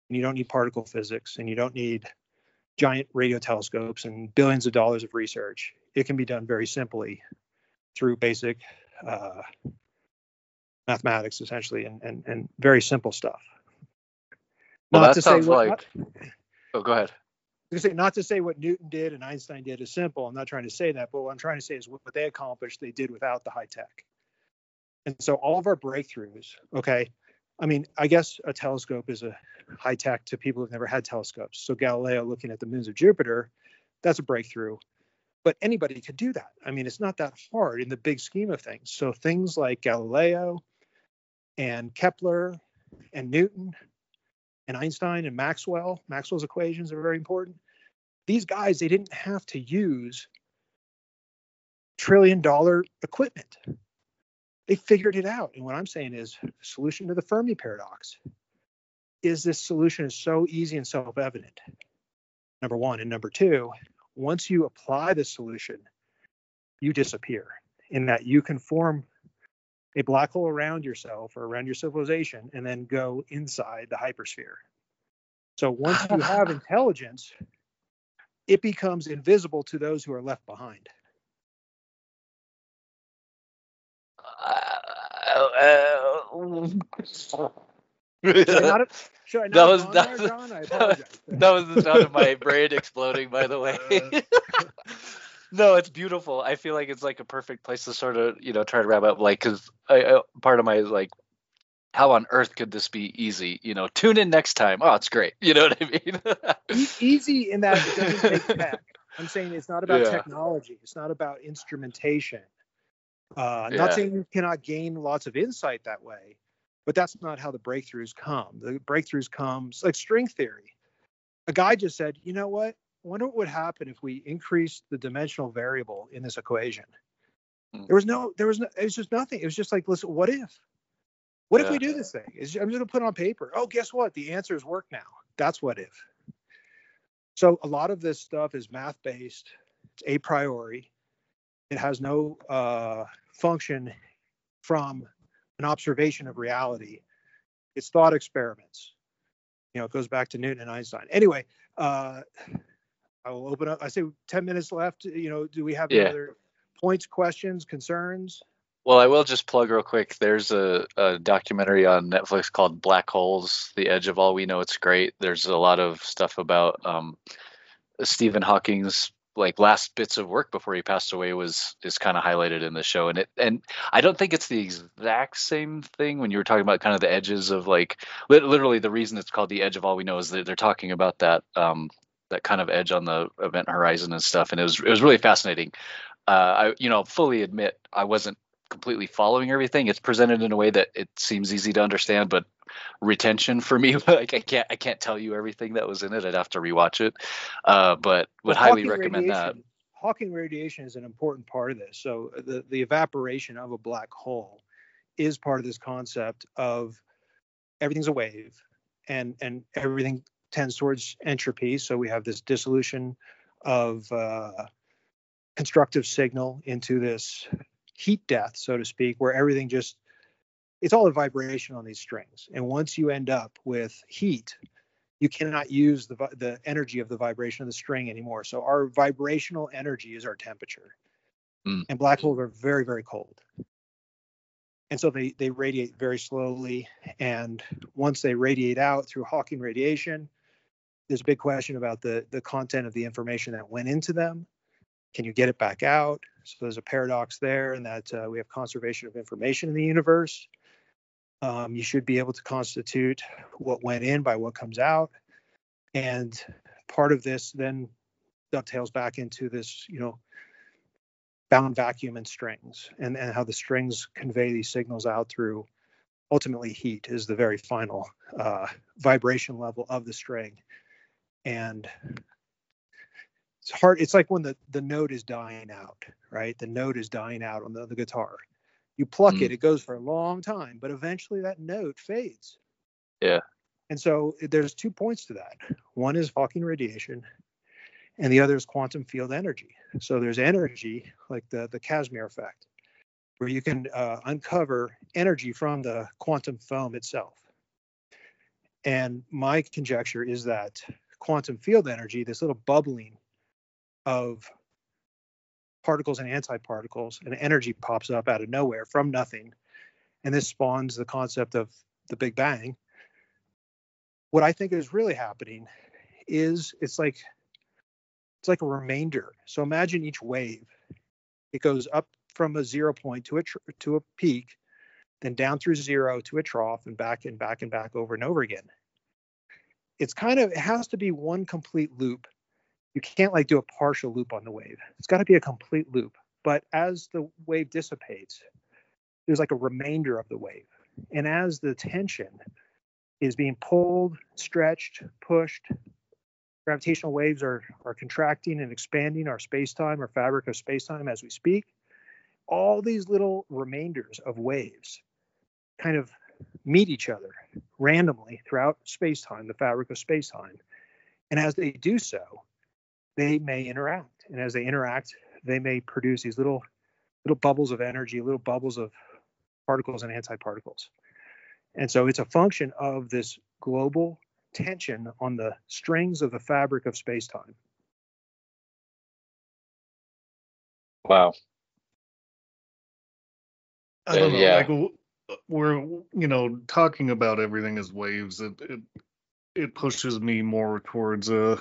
D: and you don't need particle physics, and you don't need giant radio telescopes and billions of dollars of research. It can be done very simply through basic uh, mathematics, essentially, and, and and very simple stuff.
C: Well,
D: Not
C: that
D: to say
C: sounds
D: what,
C: like.
D: not,
C: Oh, go ahead.
D: to say, not to say what Newton did and Einstein did is simple. I'm not trying to say that, but what I'm trying to say is what they accomplished, they did without the high tech. And so all of our breakthroughs, okay, I mean, I guess a telescope is a high tech to people who've never had telescopes. So Galileo looking at the moons of Jupiter, that's a breakthrough. But anybody could do that. I mean, it's not that hard in the big scheme of things. So things like Galileo and Kepler and Newton and Einstein and Maxwell, Maxwell's equations are very important. These guys, they didn't have to use trillion dollar equipment. They figured it out. And what I'm saying is the solution to the Fermi paradox is this solution is so easy and self-evident, number one. And number two, once you apply the solution, you disappear in that you can form a black hole around yourself or around your civilization and then go inside the hypersphere. So once you have intelligence, it becomes invisible to those who are left behind.
C: Uh,
D: Should I not have, should I not
C: That
D: have
C: was-
D: gone
C: that
D: there,
C: was-
D: John? I apologize.
C: That was the sound of my brain exploding, by the way. No, it's beautiful. I feel like it's like a perfect place to sort of, you know, try to wrap up. Like, because I, I, part of my like, how on earth could this be easy? You know, tune in next time. Oh, it's great. You know what I mean?
D: E- easy in that it doesn't take tech. I'm saying it's not about
C: Yeah.
D: technology. It's not about instrumentation. Uh,
C: Yeah.
D: Not saying you cannot gain lots of insight that way, but that's not how the breakthroughs come. The breakthroughs comes like string theory. A guy just said, you know what? I wonder what would happen if we increased the dimensional variable in this equation.
C: Mm.
D: There was no, there was no, it was just nothing. It was just like, listen, what if? What if
C: Yeah.
D: we do this thing? It's, I'm just gonna put it on paper. Oh, guess what? The answers work now. That's what if. So a lot of this stuff is math based. It's a priori. It has no uh, function from an observation of reality. It's thought experiments. You know, it goes back to Newton and Einstein. Anyway, uh, I will open up. I say ten minutes left. You know, do we have any
C: Yeah.
D: other points, questions, concerns?
C: Well, I will just plug real quick. There's a, a documentary on Netflix called Black Holes, The Edge of All We Know. It's great. There's a lot of stuff about um, Stephen Hawking's like last bits of work before he passed away was is kind of highlighted in the show. And it and I don't think it's the exact same thing when you were talking about kind of the edges of like lit- literally the reason it's called The Edge of All We Know is that they're talking about that um, that kind of edge on the event horizon and stuff. And it was it was really fascinating. Uh, I you know fully admit I wasn't completely following everything. It's presented in a way that it seems easy to understand, but retention for me, like I can't I can't tell you everything that was in it. I'd have to rewatch it. Uh, but would
D: Well,
C: highly
D: Hawking
C: recommend that.
D: radiation- Hawking radiation is an important part of this. So the, the evaporation of a black hole is part of this concept of everything's a wave and, and everything tends towards entropy. So we have this dissolution of uh, constructive signal into this heat death, so to speak, where everything just, it's all a vibration on these strings. And once you end up with heat, you cannot use the the energy of the vibration of the string anymore. So our vibrational energy is our temperature.
C: Mm.
D: And black holes are very, very cold. And so they, they radiate very slowly. And once they radiate out through Hawking radiation, there's a big question about the, the content of the information that went into them. Can you get it back out? So there's a paradox there in that uh, we have conservation of information in the universe. Um, you should be able to constitute what went in by what comes out. And part of this then dovetails back into this, you know, bound vacuum and strings and, and how the strings convey these signals out through ultimately heat is the very final uh, vibration level of the string. And it's hard. It's like when the, the note is dying out, right? The note is dying out on the, the guitar. You pluck
C: Mm.
D: it, it goes for a long time, but eventually that note fades.
C: Yeah.
D: And so there's two points to that. One is Hawking radiation, and the other is quantum field energy. So there's energy, like the, the Casimir effect, where you can uh, uncover energy from the quantum foam itself. And my conjecture is that quantum field energy, this little bubbling of particles and antiparticles, and energy pops up out of nowhere from nothing. And this spawns the concept of the Big Bang. What I think is really happening is it's like it's like a remainder. So imagine each wave. It goes up from a zero point to a tr- to a peak, then down through zero to a trough, and back and back and back over and over again. It's kind of, it has to be one complete loop. You can't like do a partial loop on the wave. It's got to be a complete loop. But as the wave dissipates, there's like a remainder of the wave. And as the tension is being pulled, stretched, pushed, gravitational waves are, are contracting and expanding our space-time, our fabric of space-time as we speak. All these little remainders of waves kind of meet each other randomly throughout space-time, the fabric of space-time. And as they do so, they may interact. And as they interact, they may produce these little little bubbles of energy, little bubbles of particles and antiparticles. And so it's a function of this global tension on the strings of the fabric of space-time.
C: Wow.
E: I don't
C: Uh,
E: know.
C: yeah.
E: Like w- we're, you know, talking about everything as waves. It it it pushes me more towards uh,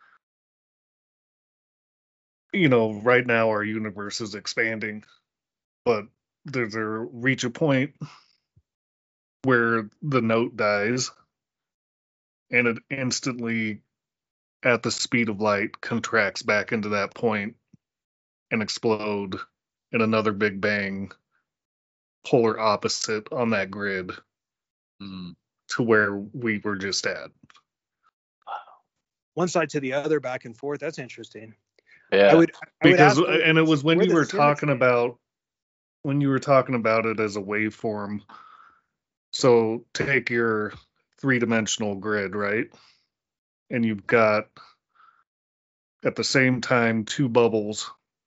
E: you know, right now our universe is expanding, but there's a reach a point where the note dies, and it instantly, at the speed of light, contracts back into that point and explode in another Big Bang, polar opposite on that grid
C: Mm.
E: to where we were just at.
D: One side to the other, back and forth. That's interesting.
C: Yeah.
D: I would, I would
E: Because
D: ask where
E: and it
D: the-
E: was when
D: where
E: you
D: the
E: were talking
D: symmetry is.
E: about when you were talking about it as a waveform. So take your three-dimensional grid, right? And you've got at the same time two bubbles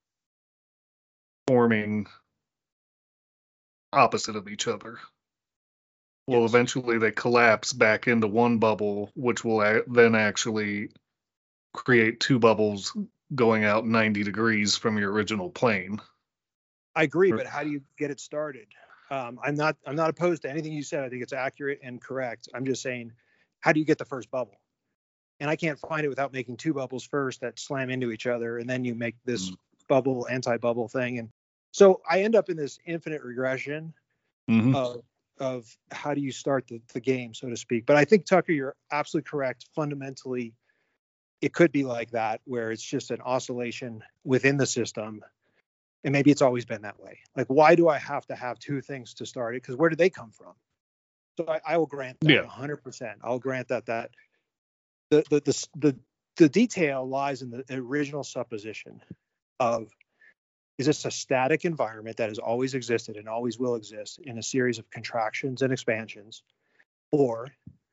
E: forming opposite of each other. Well,
D: Yes.
E: eventually they collapse back into one bubble, which will a- then actually create two bubbles going out ninety degrees from your original plane.
D: I agree, but how do you get it started? Um, I'm not I'm not opposed to anything you said. I think it's accurate and correct. I'm just saying, how do you get the first bubble? And I can't find it without making two bubbles first that slam into each other, and then you make this
C: Mm.
D: bubble anti-bubble thing. And so I end up in this infinite regression
E: Mm-hmm.
D: of of how do you start the, the game, so to speak. But I think, Tucker, you're absolutely correct. Fundamentally, it could be like that, where it's just an oscillation within the system. And maybe it's always been that way. Like, why do I have to have two things to start it? Because where did they come from? So I, I will grant that
E: Yeah.
D: one hundred percent. I'll grant that that the the the the, the detail lies in the original supposition of, is this a static environment that has always existed and always will exist in a series of contractions and expansions, or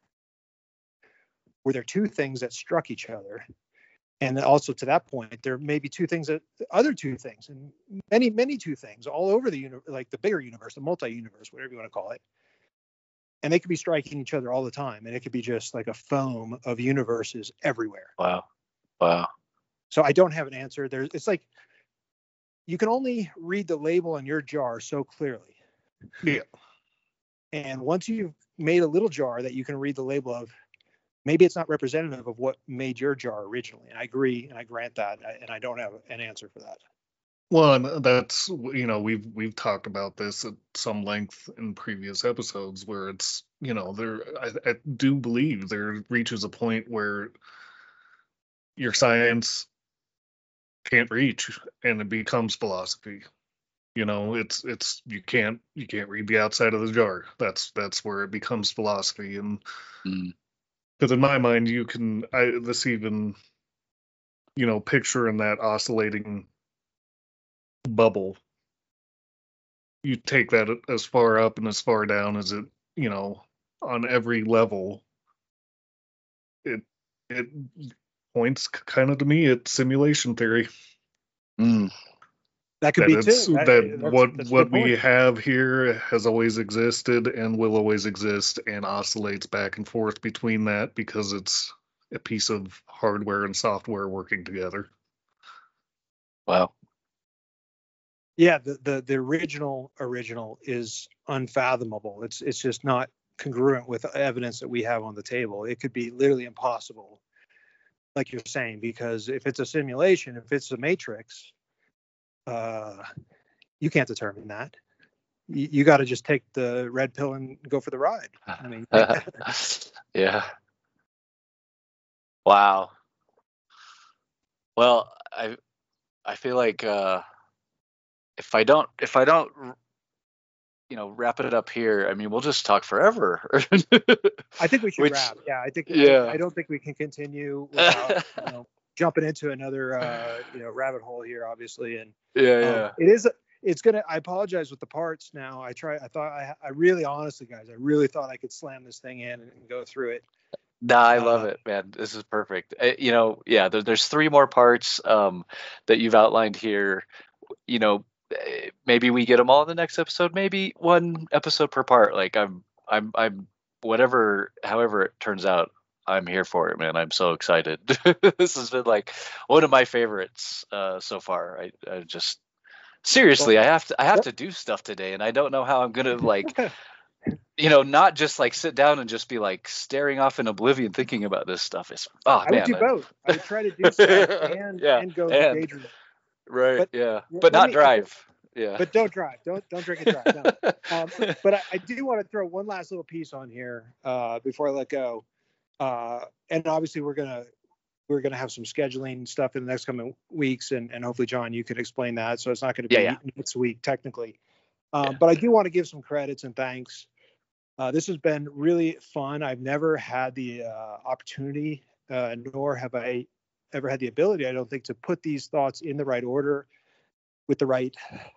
D: were there two things that struck each other? And also, to that point, there may be two things that other two things, and many, many two things all over the universe, like the bigger universe, the multi-universe, whatever you want to call it. And they could be striking each other all the time. And it could be just like a foam of universes everywhere.
C: Wow. Wow.
D: So I don't have an answer. There's, it's like, you can only read the label on your jar so clearly.
E: Yeah.
D: And once you've made a little jar that you can read the label of, maybe it's not representative of what made your jar originally. And I agree, and I grant that, and I don't have an answer for that.
E: Well, and that's, you know, we've we've talked about this at some length in previous episodes, where it's, you know, there I, I do believe there reaches a point where your science can't reach, and it becomes philosophy. You know, it's it's you can't you can't read the outside of the jar. That's that's where it becomes philosophy. And
C: Mm.
E: because in my mind, you can I this even, you know, picture in that oscillating bubble. You take that as far up and as far down as it, you know, on every level. It it points kind of to me at simulation theory.
C: Mm.
D: That could
E: that
D: be
E: it's
D: too. That-
E: that
D: that's-
E: what
D: that's a
E: what
D: good
E: we
D: point.
E: have here has always existed and will always exist and oscillates back and forth between that because it's a piece of hardware and software working together.
C: Wow.
D: Yeah, the, the the original original is unfathomable. It's it's just not congruent with evidence that we have on the table. It could be literally impossible, like you're saying, because if it's a simulation, if it's a matrix, uh, you can't determine that. You, you got to just take the red pill and go for the ride. I mean,
C: Yeah. Wow. Well, I I feel like uh, if I don't if I don't you know wrap it up here, I mean we'll just talk forever.
D: I think we should
C: Which-
D: wrap. Yeah, I think.
C: yeah.
D: I, I don't think we can continue without you know, jumping into another uh, you know rabbit hole here, obviously. And
C: Yeah,
D: um,
C: yeah.
D: it is. It's gonna. I apologize with the parts. Now I try. I thought. I. I really, honestly, guys, I really thought I could slam this thing in and go through it.
C: Nah, I love
D: Uh,
C: it, man. This is perfect. Uh, you know, yeah, there, there's three more parts um, that you've outlined here. You know, eh, maybe we get them all in the next episode. Maybe one episode per part. Like I'm, I'm, I'm, whatever, however it turns out, I'm here for it, man. I'm so excited. This has been like one of my favorites uh, so far. I, I just seriously, I have to, I have to do stuff today, and I don't know how I'm gonna like. You know, not just like sit down and just be like staring off in oblivion thinking about this stuff. Is oh
D: I
C: man,
D: would do
C: I-
D: both. I would try to do stuff and
C: Yeah,
D: and go
C: and-
D: daydream.
C: right?
D: But
C: yeah,
D: let
C: but not
D: me-
C: drive. Yeah,
D: But don't drive. Don't don't drink and drive. No. Um, but I, I do want to throw one last little piece on here uh, before I let go. Uh, and obviously we're gonna we're gonna have some scheduling stuff in the next coming weeks, and, and hopefully John, you can explain that. So it's not going to be
C: Yeah, yeah.
D: next week technically. Um,
C: Yeah.
D: But I do want to give some credits and thanks. Uh, this has been really fun. I've never had the uh, opportunity, uh, nor have I ever had the ability, I don't think, to put these thoughts in the right order with the right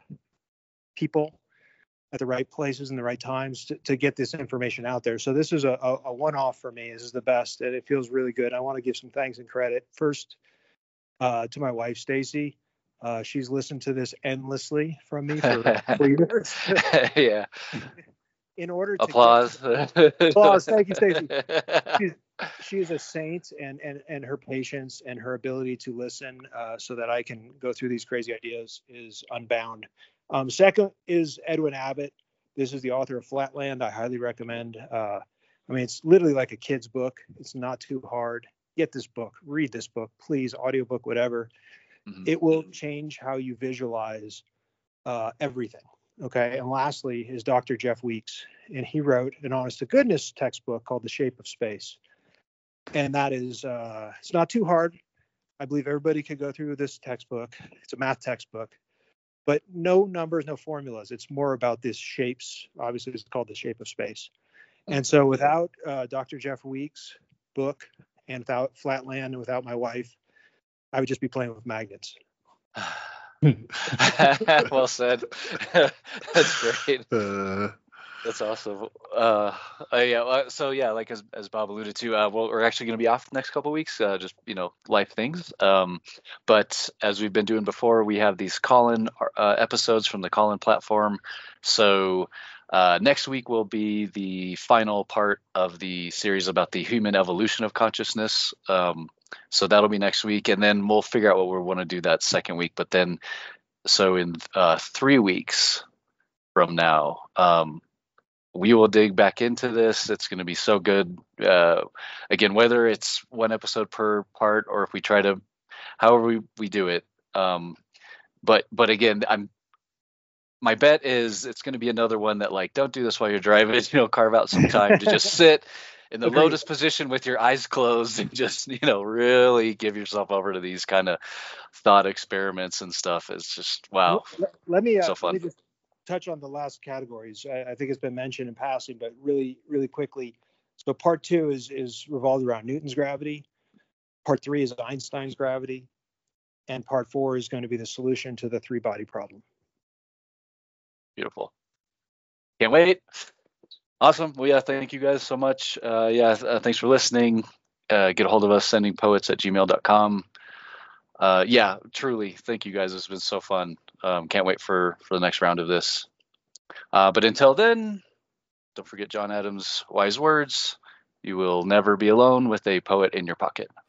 D: people at the right places and the right times to, to get this information out there. So this is a, a, a one-off for me. This is the best, and it feels really good. I want to give some thanks and credit first uh, to my wife, Stacy. Uh, she's listened to this endlessly from me for four years.
C: yeah.
D: In order to
C: Applause.
D: Applause. Thank you, Stacey. She's, she is a saint, and and and her patience and her ability to listen uh, so that I can go through these crazy ideas is unbound. Um, second is Edwin Abbott. This is the author of Flatland. I highly recommend. Uh, I mean, it's literally like a kid's book. It's not too hard. Get this book. Read this book, please. Audiobook, whatever.
C: Mhm.
D: It will change how you visualize uh, everything. Okay. And lastly is Doctor Jeff Weeks, and he wrote an honest to goodness textbook called The Shape of Space. And that is, uh, it's not too hard. I believe everybody could go through this textbook. It's a math textbook, but no numbers, no formulas. It's more about this shapes. Obviously, it's called The Shape of Space. And so without uh, Doctor Jeff Weeks' book and without Flatland and without my wife, I would just be playing with magnets.
C: Well said. That's great.
E: Uh,
C: That's awesome. Uh, uh, yeah. uh, So yeah, like as as Bob alluded to, uh, well, we're actually going to be off the next couple of weeks, uh, just you know, life things. Um, but as we've been doing before, we have these call-in uh, episodes from the call-in platform. So uh, next week will be the final part of the series about the human evolution of consciousness. Um, so that'll be next week, and then we'll figure out what we want to do that second week. But then, so in uh, three weeks from now. Um, we will dig back into this. It's going to be so good. Uh, again, whether it's one episode per part or if we try to, however we, we do it. Um, but, but again, I'm, my bet is it's going to be another one that like, don't do this while you're driving, you know, carve out some time to just sit in the
D: Agreed.
C: lotus position with your eyes closed and just, you know, really give yourself over to these kind of thought experiments and stuff. It's just, wow.
D: Let, let me, uh,
C: So
D: let
C: fun.
D: me just touch on the last categories. I, I think it's been mentioned in passing, but really, really quickly. So part two is is revolved around Newton's gravity. Part three is Einstein's gravity, and part four is going to be the solution to the three-body problem.
C: Beautiful. Can't wait. Awesome. Well, yeah, thank you guys so much. Uh, yeah, uh, thanks for listening. Uh, get a hold of us, sendingpoets at gmail dot com. Uh, yeah, truly, thank you guys. It's been so fun. Um, can't wait for, for the next round of this. Uh, but until then, don't forget John Adams' wise words. You will never be alone with a poet in your pocket.